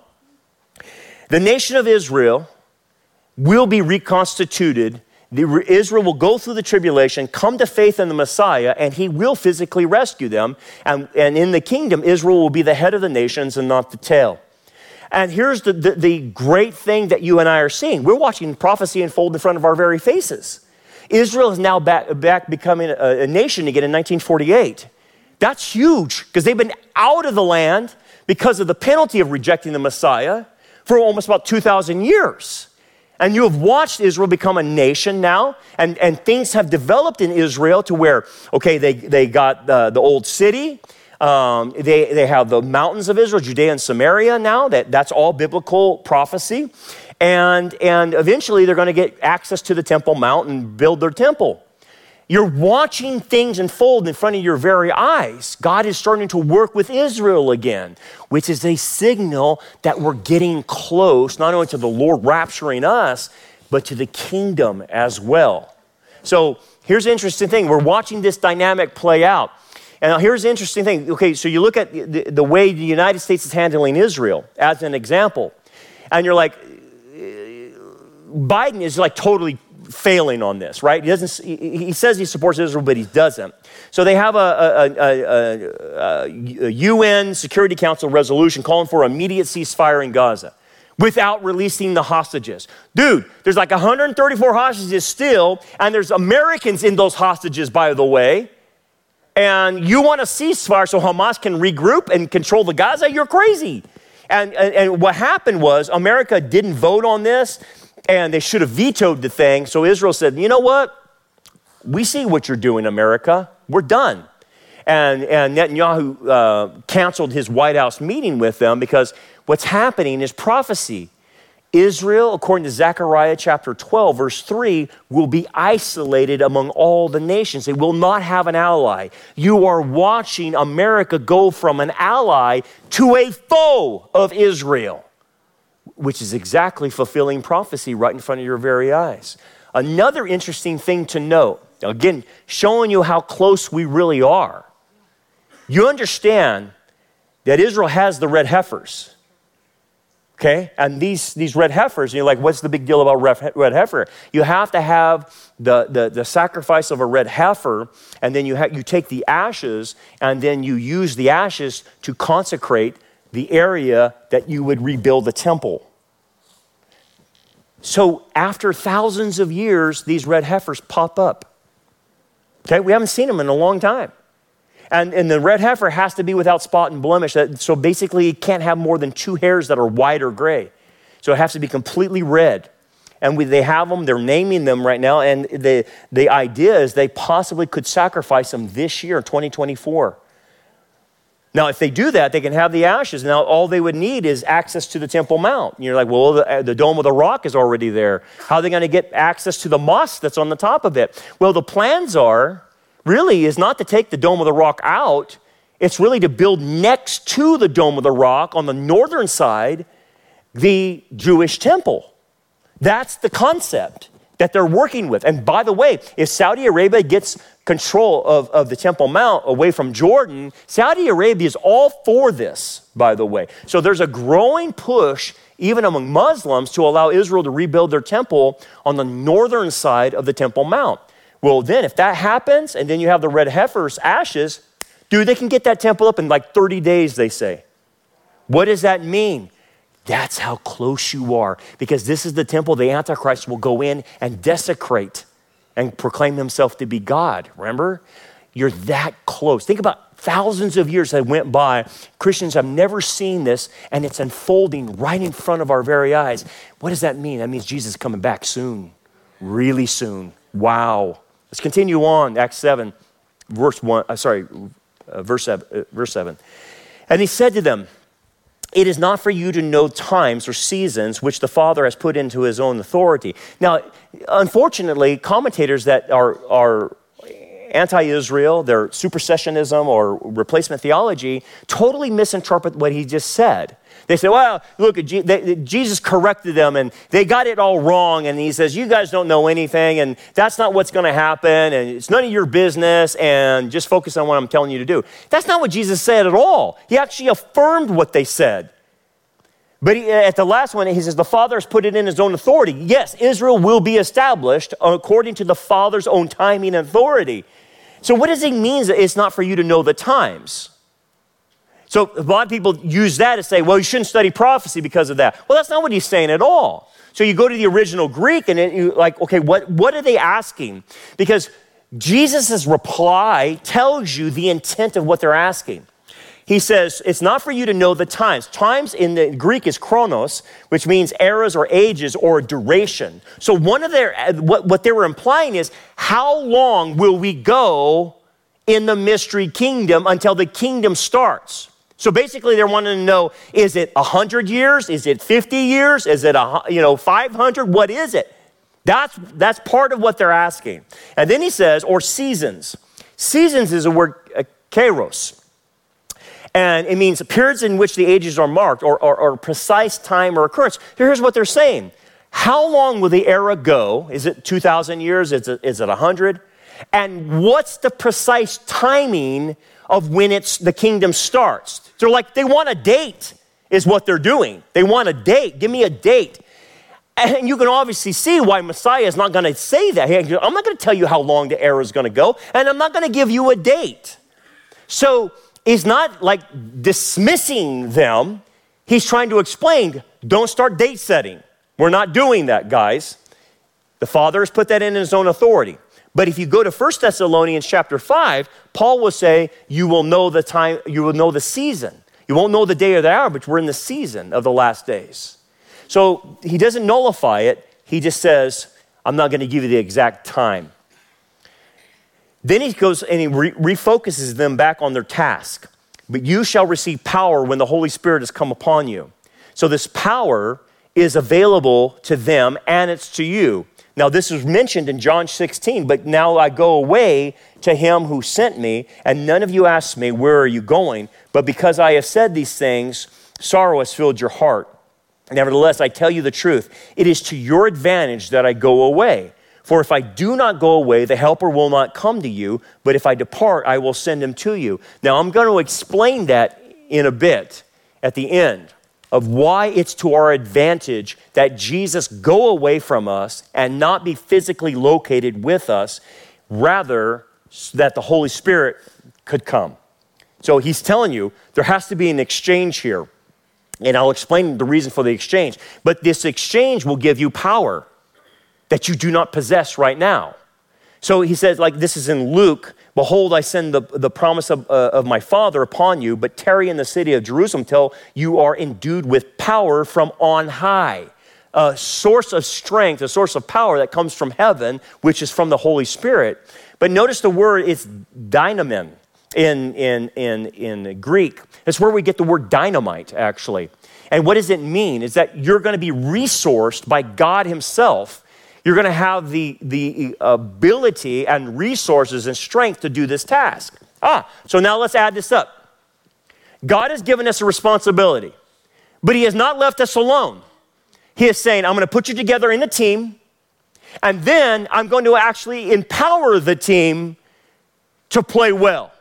The nation of Israel will be reconstituted. The, Israel will go through the tribulation, come to faith in the Messiah, and he will physically rescue them. And, and in the kingdom, Israel will be the head of the nations and not the tail. And here's the, the, the great thing that you and I are seeing. We're watching prophecy unfold in front of our very faces. Israel is now back, back becoming a, a nation again in nineteen forty-eight. That's huge because they've been out of the land because of the penalty of rejecting the Messiah for almost about two thousand years. And you have watched Israel become a nation now, and, and things have developed in Israel to where, okay, they, they got the, the old city, um, they, they have the mountains of Israel, Judea and Samaria now, that, that's all biblical prophecy. And, and eventually they're going to get access to the Temple Mount and build their temple. You're watching things unfold in front of your very eyes. God is starting to work with Israel again, which is a signal that we're getting close, not only to the Lord rapturing us, but to the kingdom as well. So here's the interesting thing. We're watching this dynamic play out. And now here's the interesting thing. Okay, so you look at the, the way the United States is handling Israel as an example, and you're like, Biden is like totally failing on this, right? He doesn't. He says he supports Israel, but he doesn't. So they have a, a, a, a, a U N Security Council resolution calling for immediate ceasefire in Gaza without releasing the hostages. Dude, there's like one hundred thirty-four hostages still, and there's Americans in those hostages, by the way. And you want a ceasefire so Hamas can regroup and control the Gaza? You're crazy. And, and, and what happened was America didn't vote on this. And they should have vetoed the thing. So Israel said, you know what? We see what you're doing, America. We're done. And, and Netanyahu uh, canceled his White House meeting with them because what's happening is prophecy. Israel, according to Zechariah chapter twelve, verse three, will be isolated among all the nations. They will not have an ally. You are watching America go from an ally to a foe of Israel, which is exactly fulfilling prophecy right in front of your very eyes. Another interesting thing to note, again, showing you how close we really are. You understand that Israel has the red heifers, okay? And these, these red heifers, you're like, what's the big deal about red heifer? You have to have the, the, the sacrifice of a red heifer, and then you, ha- you take the ashes, and then you use the ashes to consecrate the area that you would rebuild the temple. So after thousands of years, these red heifers pop up. Okay, we haven't seen them in a long time. And, and the red heifer has to be without spot and blemish. So basically, it can't have more than two hairs that are white or gray. So it has to be completely red. And we, they have them, they're naming them right now. And the, the idea is they possibly could sacrifice them this year, twenty twenty-four. Now, if they do that, they can have the ashes. Now, all they would need is access to the Temple Mount. And you're like, well, the, the Dome of the Rock is already there. How are they going to get access to the mosque that's on the top of it? Well, the plans are, really, is not to take the Dome of the Rock out. It's really to build next to the Dome of the Rock on the northern side, the Jewish temple. That's the concept that they're working with. And by the way, if Saudi Arabia gets control of, of the Temple Mount away from Jordan, Saudi Arabia is all for this, by the way. So there's a growing push, even among Muslims, to allow Israel to rebuild their temple on the northern side of the Temple Mount. Well, then if that happens, and then you have the red heifer's ashes, dude, they can get that temple up in like thirty days, they say. What does that mean? That's how close you are, because this is the temple the Antichrist will go in and desecrate and proclaim himself to be God. Remember? You're that close. Think about thousands of years that went by. Christians have never seen this, and it's unfolding right in front of our very eyes. What does that mean? That means Jesus is coming back soon, really soon. Wow. Let's continue on, Acts seven, verse one. Uh, sorry, uh, verse seven, uh, verse seven. And he said to them, "It is not for you to know times or seasons which the Father has put into his own authority." Now, unfortunately, commentators that are, are anti-Israel, they're supersessionism or replacement theology, totally misinterpret what he just said. They say, well, look, they, they, Jesus corrected them and they got it all wrong. And he says, you guys don't know anything and that's not what's going to happen and it's none of your business and just focus on what I'm telling you to do. That's not what Jesus said at all. He actually affirmed what they said. But he, at the last one, he says, the Father has put it in his own authority. Yes, Israel will be established according to the Father's own timing and authority. So what does it mean that it's not for you to know the times? So a lot of people use that to say, well, you shouldn't study prophecy because of that. Well, that's not what he's saying at all. So you go to the original Greek and it, you like, okay, what, what are they asking? Because Jesus' reply tells you the intent of what they're asking. He says, it's not for you to know the times. Times in the Greek is chronos, which means eras or ages or duration. So one of their, what, what they were implying is, how long will we go in the mystery kingdom until the kingdom starts? So basically they're wanting to know, is it one hundred years? Is it fifty years? Is it a, you know, five hundred? What is it? That's, that's part of what they're asking. And then he says, or seasons. Seasons is a word, uh, kairos. And it means periods in which the ages are marked or, or, or precise time or occurrence. Here's what they're saying. How long will the era go? Is it two thousand years? Is it, is it one hundred? And what's the precise timing of when it's the kingdom starts? They're like, they want a date is what they're doing. They want a date. Give me a date. And you can obviously see why Messiah is not going to say that. I'm not going to tell you how long the era is going to go, and I'm not going to give you a date. So he's not like dismissing them. He's trying to explain, don't start date setting. We're not doing that, guys. The Father has put that in his own authority. But if you go to First Thessalonians chapter five, Paul will say, you will know the time, you will know the season. You won't know the day or the hour, but we're in the season of the last days. So he doesn't nullify it. He just says, I'm not going to give you the exact time. Then he goes and he re- refocuses them back on their task. But you shall receive power when the Holy Spirit has come upon you. So this power is available to them and it's to you. Now this is mentioned in John sixteen, but now I go away to him who sent me, and none of you ask me, where are you going? But because I have said these things, sorrow has filled your heart. Nevertheless, I tell you the truth. It is to your advantage that I go away. For if I do not go away, the helper will not come to you, but if I depart, I will send him to you. Now, I'm going to explain that in a bit at the end of why it's to our advantage that Jesus go away from us and not be physically located with us, rather that the Holy Spirit could come. So he's telling you there has to be an exchange here. And I'll explain the reason for the exchange. But this exchange will give you power that you do not possess right now. So he says, like this is in Luke, behold, I send the, the promise of, uh, of my Father upon you, but tarry in the city of Jerusalem till you are endued with power from on high. A source of strength, a source of power that comes from heaven, which is from the Holy Spirit. But notice the word, it's dynamin in, in, in, in Greek. It's where we get the word dynamite, actually. And what does it mean? Is that you're going to be resourced by God himself. You're going to have the, the ability and resources and strength to do this task. Ah, so now let's add this up. God has given us a responsibility, but he has not left us alone. He is saying, I'm going to put you together in a team, and then I'm going to actually empower the team to play well.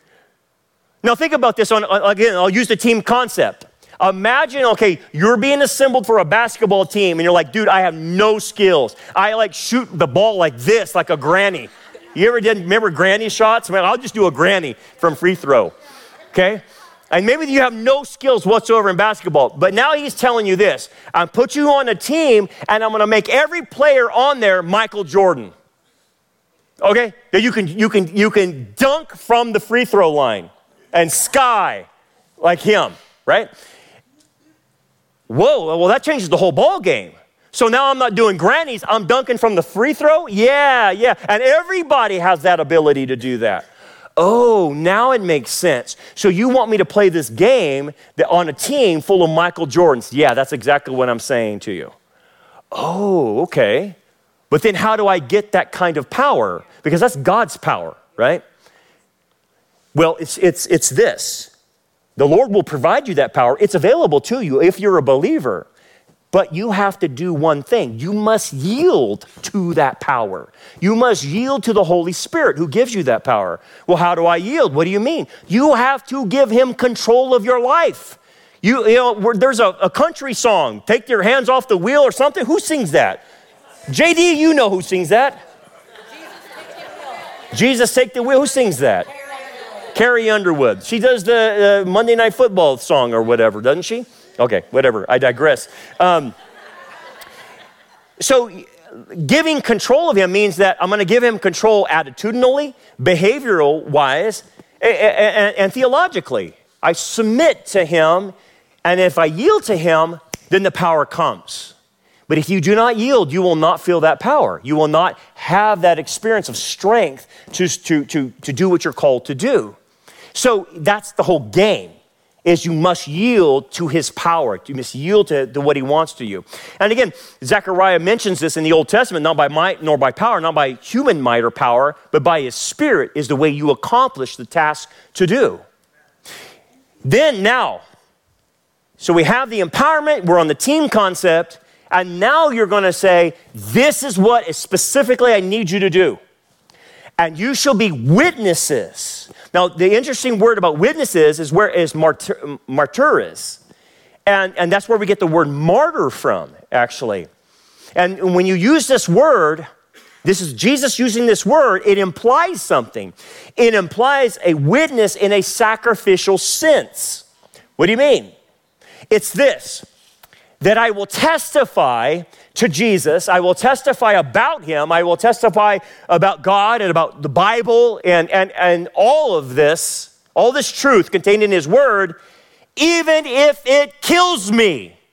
Now think about this, on again, I'll use the team concept. Imagine, okay, you're being assembled for a basketball team and you're like, dude, I have no skills. I like shoot the ball like this, like a granny. You ever did, remember granny shots? Man, I'll just do a granny from free throw, okay? And maybe you have no skills whatsoever in basketball, but now he's telling you this. I put you on a team and I'm gonna make every player on there Michael Jordan. Okay? That you can, you can, you can dunk from the free throw line and sky like him, right? Whoa, well that changes the whole ball game. So now I'm not doing grannies, I'm dunking from the free throw? Yeah, yeah, and everybody has that ability to do that. Oh, now it makes sense. So you want me to play this game that on a team full of Michael Jordans? Yeah, that's exactly what I'm saying to you. Oh, okay. But then how do I get that kind of power? Because that's God's power, right? Well, it's it's it's this. The Lord will provide you that power. It's available to you if you're a believer. But you have to do one thing. You must yield to that power. You must yield to the Holy Spirit who gives you that power. Well, how do I yield? What do you mean? You have to give him control of your life. You, you know, there's a, a country song, take your hands off the wheel or something. Who sings that? J D, you know who sings that. Jesus, take the wheel. Who sings that? Carrie Underwood. She does the uh, Monday Night Football song or whatever, doesn't she? Okay, whatever. I digress. Um, so giving control of him means that I'm going to give him control attitudinally, behavioral-wise, and, and, and theologically. I submit to him, and if I yield to him, then the power comes. But if you do not yield, you will not feel that power. You will not have that experience of strength to, to, to, to do what you're called to do. So that's the whole game, is you must yield to his power. You must yield to, to what he wants to you. And again, Zechariah mentions this in the Old Testament, not by might nor by power, not by human might or power, but by his Spirit is the way you accomplish the task to do. Then now, so we have the empowerment, we're on the team concept, and now you're going to say, this is what specifically I need you to do. And you shall be witnesses. Now, the interesting word about witnesses is where is martyr, martyris. And, and that's where we get the word martyr from, actually. And when you use this word, this is Jesus using this word, it implies something. It implies a witness in a sacrificial sense. What do you mean? It's this, that I will testify to Jesus. I will testify about him. I will testify about God and about the Bible and, and, and all of this, all this truth contained in his word, even if it kills me.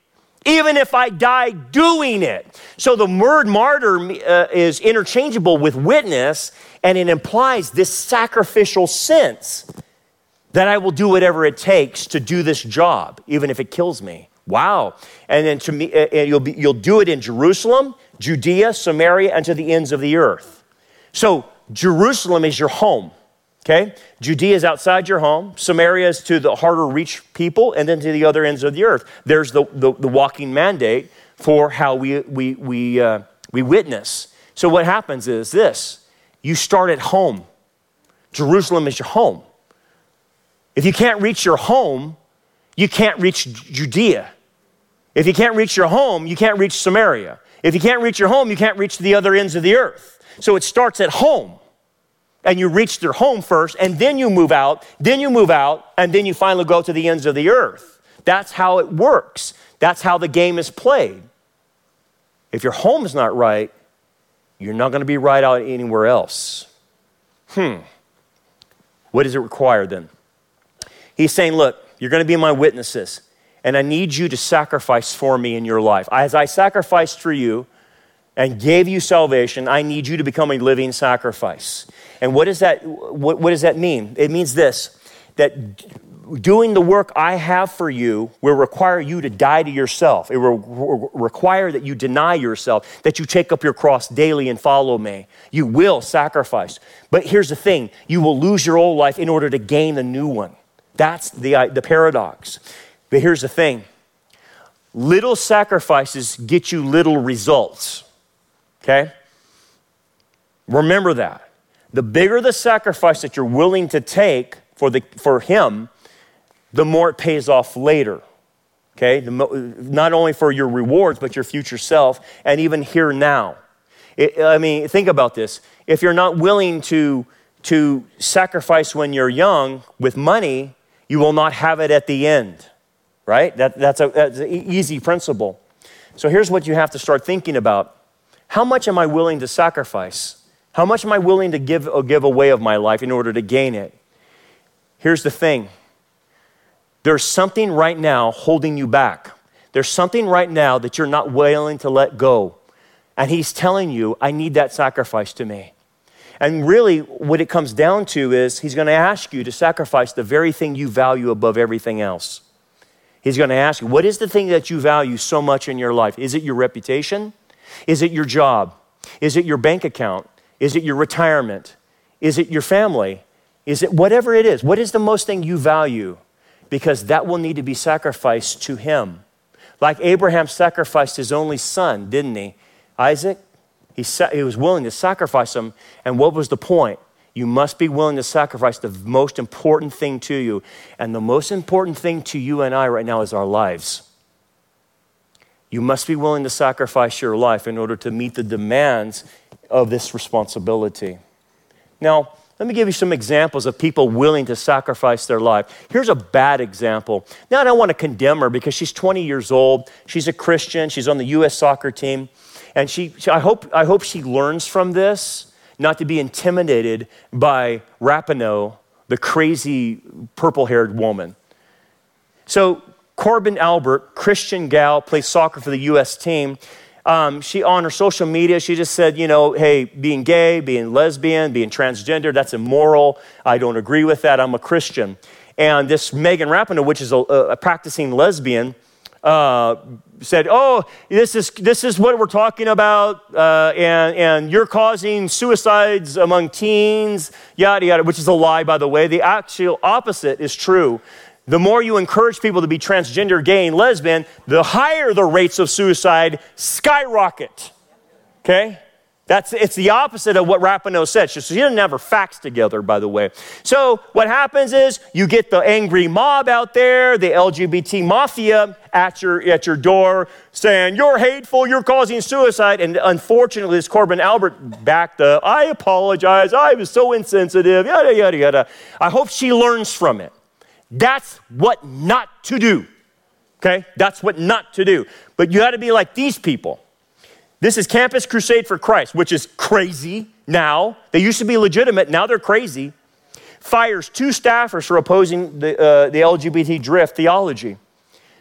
even if I die doing it. So the word martyr uh, is interchangeable with witness, and it implies this sacrificial sense that I will do whatever it takes to do this job, even if it kills me. Wow. And then to me, uh, you'll, be, you'll do it in Jerusalem, Judea, Samaria, and to the ends of the earth. So Jerusalem is your home, okay? Judea is outside your home. Samaria is to the harder reach people, and then to the other ends of the earth. There's the, the, the walking mandate for how we, we, we, uh, we witness. So what happens is this. You start at home. Jerusalem is your home. If you can't reach your home, you can't reach Judea. If you can't reach your home, you can't reach Samaria. If you can't reach your home, you can't reach the other ends of the earth. So it starts at home, and you reach their home first, and then you move out, then you move out, and then you finally go to the ends of the earth. That's how it works. That's how the game is played. If your home is not right, you're not going to be right out anywhere else. Hmm. What does it require then? He's saying, look, you're going to be my witnesses, and I need you to sacrifice for me in your life. As I sacrificed for you and gave you salvation, I need you to become a living sacrifice. And what does that, what, what does that mean? It means this, that doing the work I have for you will require you to die to yourself. It will re- require that you deny yourself, that you take up your cross daily and follow me. You will sacrifice. But here's the thing, you will lose your old life in order to gain a new one. That's the, the paradox. But here's the thing. Little sacrifices get you little results. Okay? Remember that. The bigger the sacrifice that you're willing to take for, the, for him, the more it pays off later. Okay? The mo- not only for your rewards, but your future self, and even here now. It, I mean, think about this. If you're not willing to, to sacrifice when you're young with money, you will not have it at the end, right? That, that's, a, that's an easy principle. So here's what you have to start thinking about. How much am I willing to sacrifice? How much am I willing to give, or give away of my life in order to gain it? Here's the thing. There's something right now holding you back. There's something right now that you're not willing to let go. And he's telling you, I need that sacrifice to me. And really, what it comes down to is he's going to ask you to sacrifice the very thing you value above everything else. He's going to ask you, what is the thing that you value so much in your life? Is it your reputation? Is it your job? Is it your bank account? Is it your retirement? Is it your family? Is it whatever it is? What is the most thing you value? Because that will need to be sacrificed to him. Like Abraham sacrificed his only son, didn't he? Isaac? He, sa- he was willing to sacrifice him. And what was the point? You must be willing to sacrifice the most important thing to you. And the most important thing to you and I right now is our lives. You must be willing to sacrifice your life in order to meet the demands of this responsibility. Now, let me give you some examples of people willing to sacrifice their life. Here's a bad example. Now, I don't want to condemn her because she's twenty years old. She's a Christian. She's on the U S soccer team. And she, she I hope, I hope she learns from this not to be intimidated by Rapinoe, the crazy purple-haired woman. So Corbin Albert, Christian gal, plays soccer for the U S team. Um, she, on her social media, she just said, you know, hey, being gay, being lesbian, being transgender, that's immoral. I don't agree with that. I'm a Christian. And this Megan Rapinoe, which is a, a practicing lesbian, uh, said, oh, this is this is what we're talking about, uh, and, and you're causing suicides among teens, yada, yada, which is a lie, by the way. The actual opposite is true. The more you encourage people to be transgender, gay, and lesbian, the higher the rates of suicide skyrocket, okay? That's, it's the opposite of what Rapinoe said. She, she didn't have her facts together, by the way. So what happens is you get the angry mob out there, the L G B T mafia at your, at your door saying, you're hateful, you're causing suicide. And unfortunately, this Corbin Albert backed up. I apologize, I was so insensitive, yada, yada, yada. I hope she learns from it. That's what not to do, okay? That's what not to do. But you got to be like these people. This is Campus Crusade for Christ, which is crazy now. They used to be legitimate. Now they're crazy. Fires two staffers for opposing the, uh, the L G B T drift theology.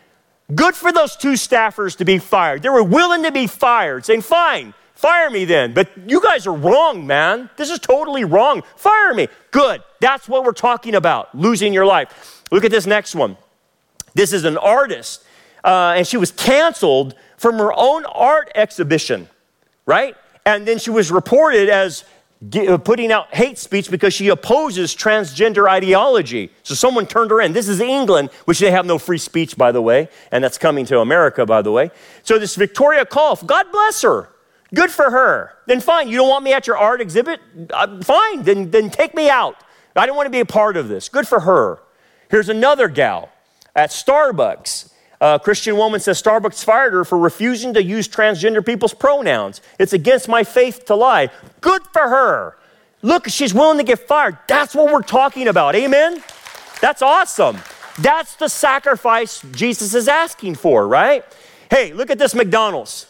Good for those two staffers to be fired. They were willing to be fired, saying, fine, fire me then. But you guys are wrong, man. This is totally wrong. Fire me. Good. That's what we're talking about, losing your life. Look at this next one. This is an artist, uh, and she was canceled from her own art exhibition, right? And then she was reported as putting out hate speech because she opposes transgender ideology. So someone turned her in. This is England, which they have no free speech, by the way, and that's coming to America, by the way. So this Victoria Kolff, God bless her. Good for her. Then fine, you don't want me at your art exhibit? Uh, fine, then, then take me out. I don't want to be a part of this. Good for her. Here's another gal at Starbucks. A Christian woman says Starbucks fired her for refusing to use transgender people's pronouns. It's against my faith to lie. Good for her. Look, she's willing to get fired. That's what we're talking about. Amen? That's awesome. That's the sacrifice Jesus is asking for, right? Hey, look at this McDonald's.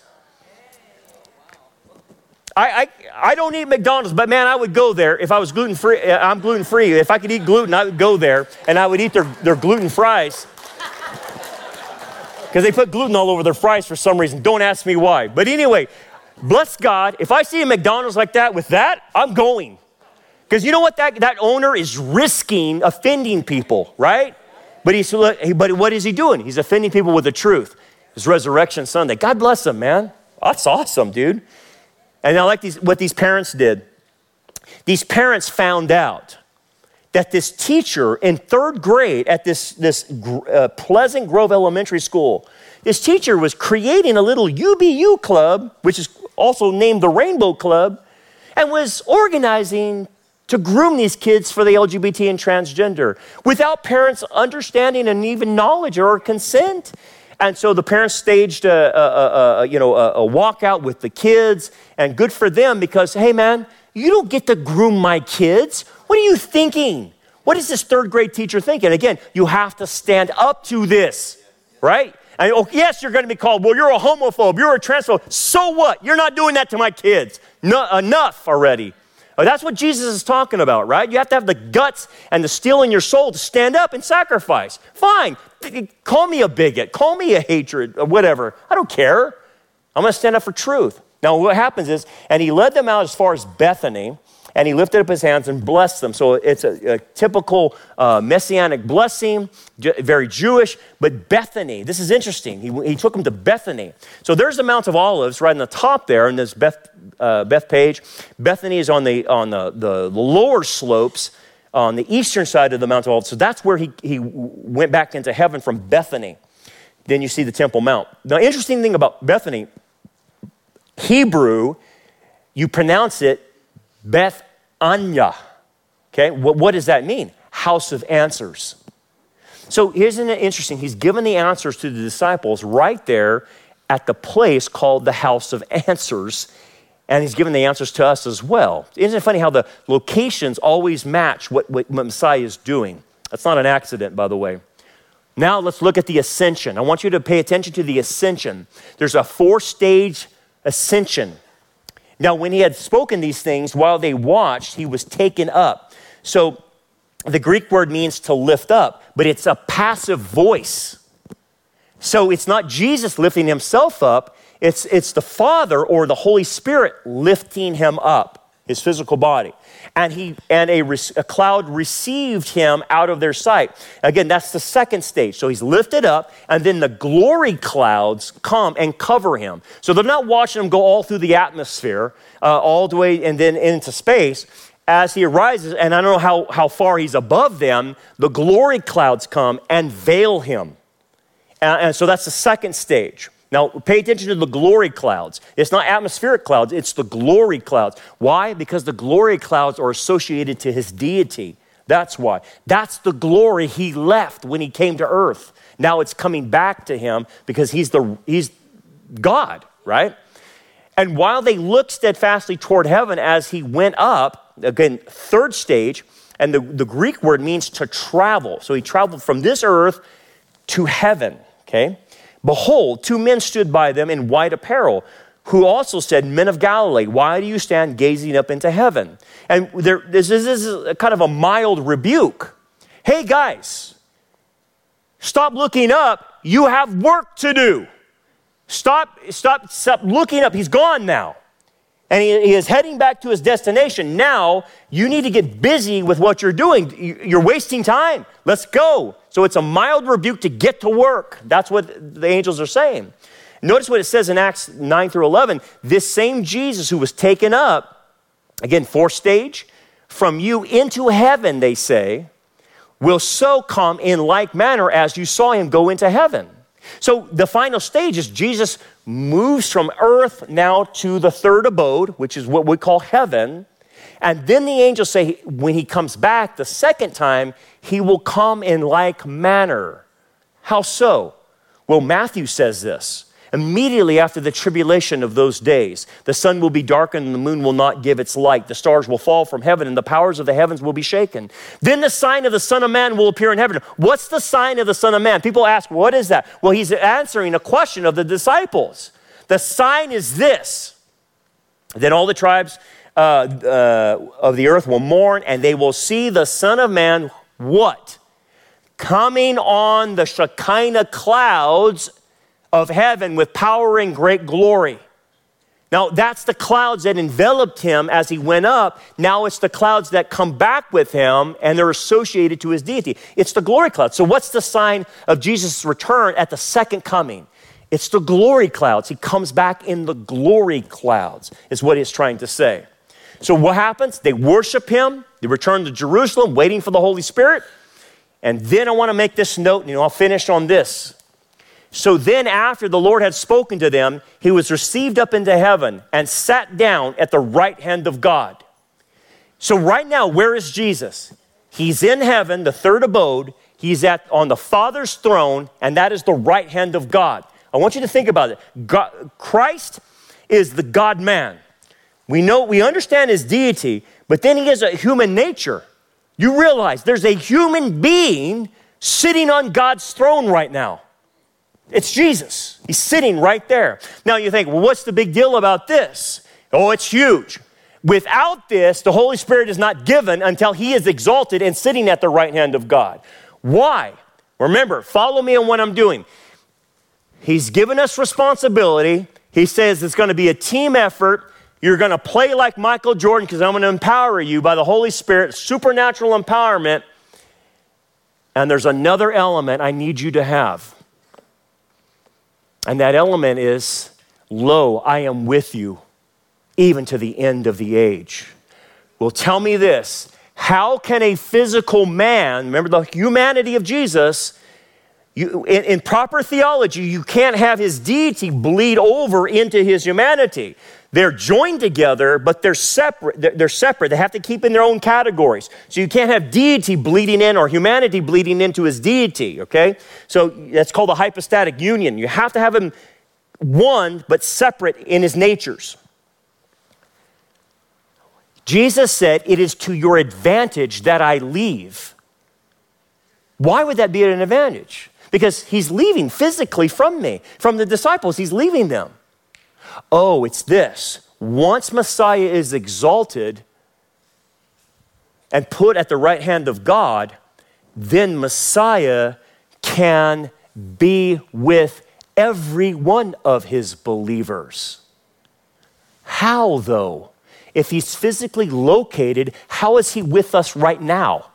I, I, I don't eat McDonald's, but man, I would go there if I was gluten-free. I'm gluten-free. If I could eat gluten, I would go there, and I would eat their, their gluten fries. Because they put gluten all over their fries for some reason. Don't ask me why. But anyway, bless God. If I see a McDonald's like that with that, I'm going. Because you know what? That, that owner is risking offending people, right? But, he's, but what is he doing? He's offending people with the truth. It's Resurrection Sunday. God bless him, man. That's awesome, dude. And I like these, what these parents did. These parents found out that this teacher in third grade at this, this uh, Pleasant Grove Elementary School, this teacher was creating a little U B U club, which is also named the Rainbow Club, and was organizing to groom these kids for the L G B T and transgender without parents' understanding and even knowledge or consent. And so the parents staged a, a, a, you know, a, a walkout with the kids, and good for them because, hey, man, you don't get to groom my kids. What are you thinking? What is this third grade teacher thinking? Again, you have to stand up to this, right? And oh, yes, you're going to be called, well, you're a homophobe, you're a transphobe. So what? You're not doing that to my kids. No, enough already. Oh, that's what Jesus is talking about, right? You have to have the guts and the steel in your soul to stand up and sacrifice. Fine. Call me a bigot. Call me a hatred or whatever. I don't care. I'm going to stand up for truth. Now, what happens is, and he led them out as far as Bethany, and he lifted up his hands and blessed them. So it's a, a typical uh, messianic blessing, very Jewish, but Bethany, this is interesting. He, he took them to Bethany. So there's the Mount of Olives right on the top there, and this Beth, uh, Bethpage. Bethany is on the on the, the, the lower slopes on the eastern side of the Mount of Olives. So that's where he, he went back into heaven from Bethany. Then you see the Temple Mount. Now, interesting thing about Bethany, Hebrew, you pronounce it Beth Anya. Okay, what, what does that mean? House of answers. So isn't it interesting? He's given the answers to the disciples right there at the place called the House of Answers, and he's given the answers to us as well. Isn't it funny how the locations always match what, what Messiah is doing? That's not an accident, by the way. Now let's look at the ascension. I want you to pay attention to the ascension. There's a four-stage ascension. Now, when he had spoken these things, while they watched, he was taken up. So the Greek word means to lift up, but it's a passive voice. So it's not Jesus lifting himself up. It's, it's the Father or the Holy Spirit lifting him up, his physical body. And he and a, a cloud received him out of their sight. Again, that's the second stage. So he's lifted up, and then the glory clouds come and cover him. So they're not watching him go all through the atmosphere, uh, all the way and then into space. As he arises, and I don't know how, how far he's above them, the glory clouds come and veil him. And, and so that's the second stage. Now, pay attention to the glory clouds. It's not atmospheric clouds, it's the glory clouds. Why? Because the glory clouds are associated to his deity. That's why. That's the glory he left when he came to earth. Now it's coming back to him because he's the he's God, right? And while they looked steadfastly toward heaven as he went up, again, third stage, and the, the Greek word means to travel. So he traveled from this earth to heaven, okay? Behold, two men stood by them in white apparel, who also said, Men of Galilee, why do you stand gazing up into heaven? And there, this, is, this is a kind of a mild rebuke. Hey, guys, Stop looking up. You have work to do. Stop, stop, stop looking up. He's gone now. And he, he is heading back to his destination. Now, you need to get busy with what you're doing. You're wasting time. Let's go. So it's a mild rebuke to get to work. That's what the angels are saying. Notice what it says in Acts nine through eleven. This same Jesus who was taken up, again, fourth stage, from you into heaven, they say, will so come in like manner as you saw him go into heaven. So the final stage is Jesus moves from earth now to the third abode, which is what we call heaven. And then the angels say when he comes back the second time, he will come in like manner. How so? Well, Matthew says this. Immediately after the tribulation of those days, the sun will be darkened and the moon will not give its light. The stars will fall from heaven and the powers of the heavens will be shaken. Then the sign of the Son of Man will appear in heaven. What's the sign of the Son of Man? People ask, what is that? Well, he's answering a question of the disciples. The sign is this. Then all the tribes uh, uh, of the earth will mourn and they will see the Son of Man, what? Coming on the Shekinah clouds of heaven with power and great glory. Now, that's the clouds that enveloped him as he went up. Now it's the clouds that come back with him and they're associated to his deity. It's the glory clouds. So what's the sign of Jesus' return at the second coming? It's the glory clouds. He comes back in the glory clouds, is what he's trying to say. So what happens? They worship him. They return to Jerusalem, waiting for the Holy Spirit. And then I want to make this note, and you know, I'll finish on this. So then after the Lord had spoken to them, he was received up into heaven and sat down at the right hand of God. So right now, where is Jesus? He's in heaven, the third abode. He's at on the Father's throne, and that is the right hand of God. I want you to think about it. God, Christ is the God-man. We know, we understand his deity, but then he has a human nature. You realize there's a human being sitting on God's throne right now. It's Jesus. He's sitting right there. Now you think, well, what's the big deal about this? Oh, it's huge. Without this, the Holy Spirit is not given until he is exalted and sitting at the right hand of God. Why? Remember, follow me on what I'm doing. He's given us responsibility. He says it's going to be a team effort. You're going to play like Michael Jordan because I'm going to empower you by the Holy Spirit, supernatural empowerment. And there's another element I need you to have. And that element is, lo, I am with you, even to the end of the age. Well, tell me this. How can a physical man, remember the humanity of Jesus, you, in, in proper theology, you can't have his deity bleed over into his humanity. They're joined together, but they're separate. They're, they're separate. They have to keep in their own categories. So you can't have deity bleeding in or humanity bleeding into his deity, okay? So that's called a hypostatic union. You have to have him one, but separate in his natures. Jesus said, it is to your advantage that I leave. Why would that be an advantage? Because he's leaving physically from me, from the disciples. He's leaving them. Oh, it's this. Once Messiah is exalted and put at the right hand of God, then Messiah can be with every one of his believers. How, though? If he's physically located, how is he with us right now?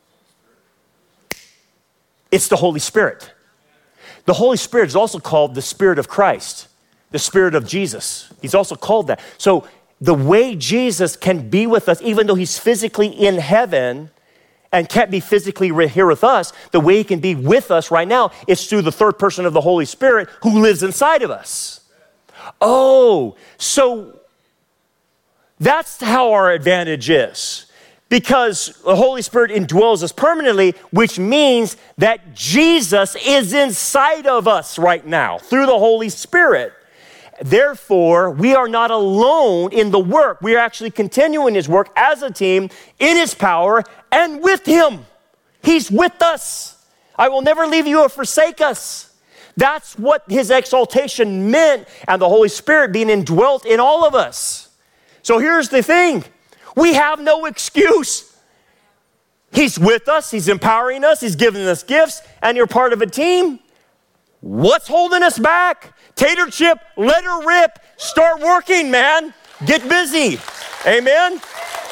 It's the Holy Spirit. The Holy Spirit is also called the Spirit of Christ. The Spirit of Jesus. He's also called that. So the way Jesus can be with us, even though he's physically in heaven and can't be physically here with us, the way he can be with us right now is through the third person of the Holy Spirit who lives inside of us. Oh, so that's how our advantage is. Because the Holy Spirit indwells us permanently, which means that Jesus is inside of us right now through the Holy Spirit. Therefore, we are not alone in the work. We are actually continuing his work as a team in his power and with him. He's with us. I will never leave you or forsake us. That's what his exaltation meant and the Holy Spirit being indwelt in all of us. So here's the thing. We have no excuse. He's with us. He's empowering us. He's giving us gifts, and you're part of a team. What's holding us back? Tater chip, let her rip. Start working, man. Get busy. Amen?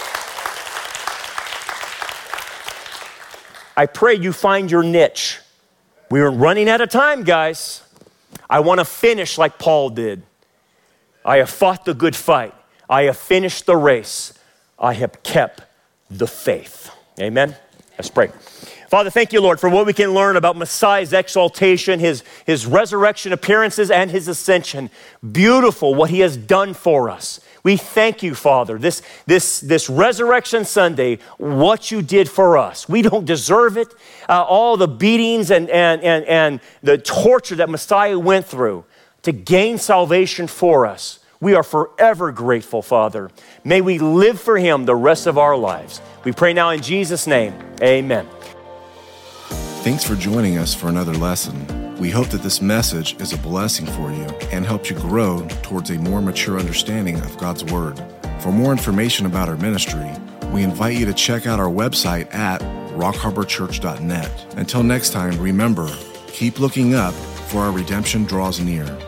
I pray you find your niche. We are running out of time, guys. I want to finish like Paul did. I have fought the good fight. I have finished the race. I have kept the faith. Amen? Let's pray. Father, thank you, Lord, for what we can learn about Messiah's exaltation, his, his resurrection appearances, and his ascension. Beautiful what he has done for us. We thank you, Father, this, this, this Resurrection Sunday, what you did for us. We don't deserve it. Uh, all the beatings and, and, and, and the torture that Messiah went through to gain salvation for us. We are forever grateful, Father. May we live for him the rest of our lives. We pray now in Jesus' name, amen. Thanks for joining us for another lesson. We hope that this message is a blessing for you and helps you grow towards a more mature understanding of God's Word. For more information about our ministry, we invite you to check out our website at rock harbor church dot net. Until next time, remember, keep looking up, for our redemption draws near.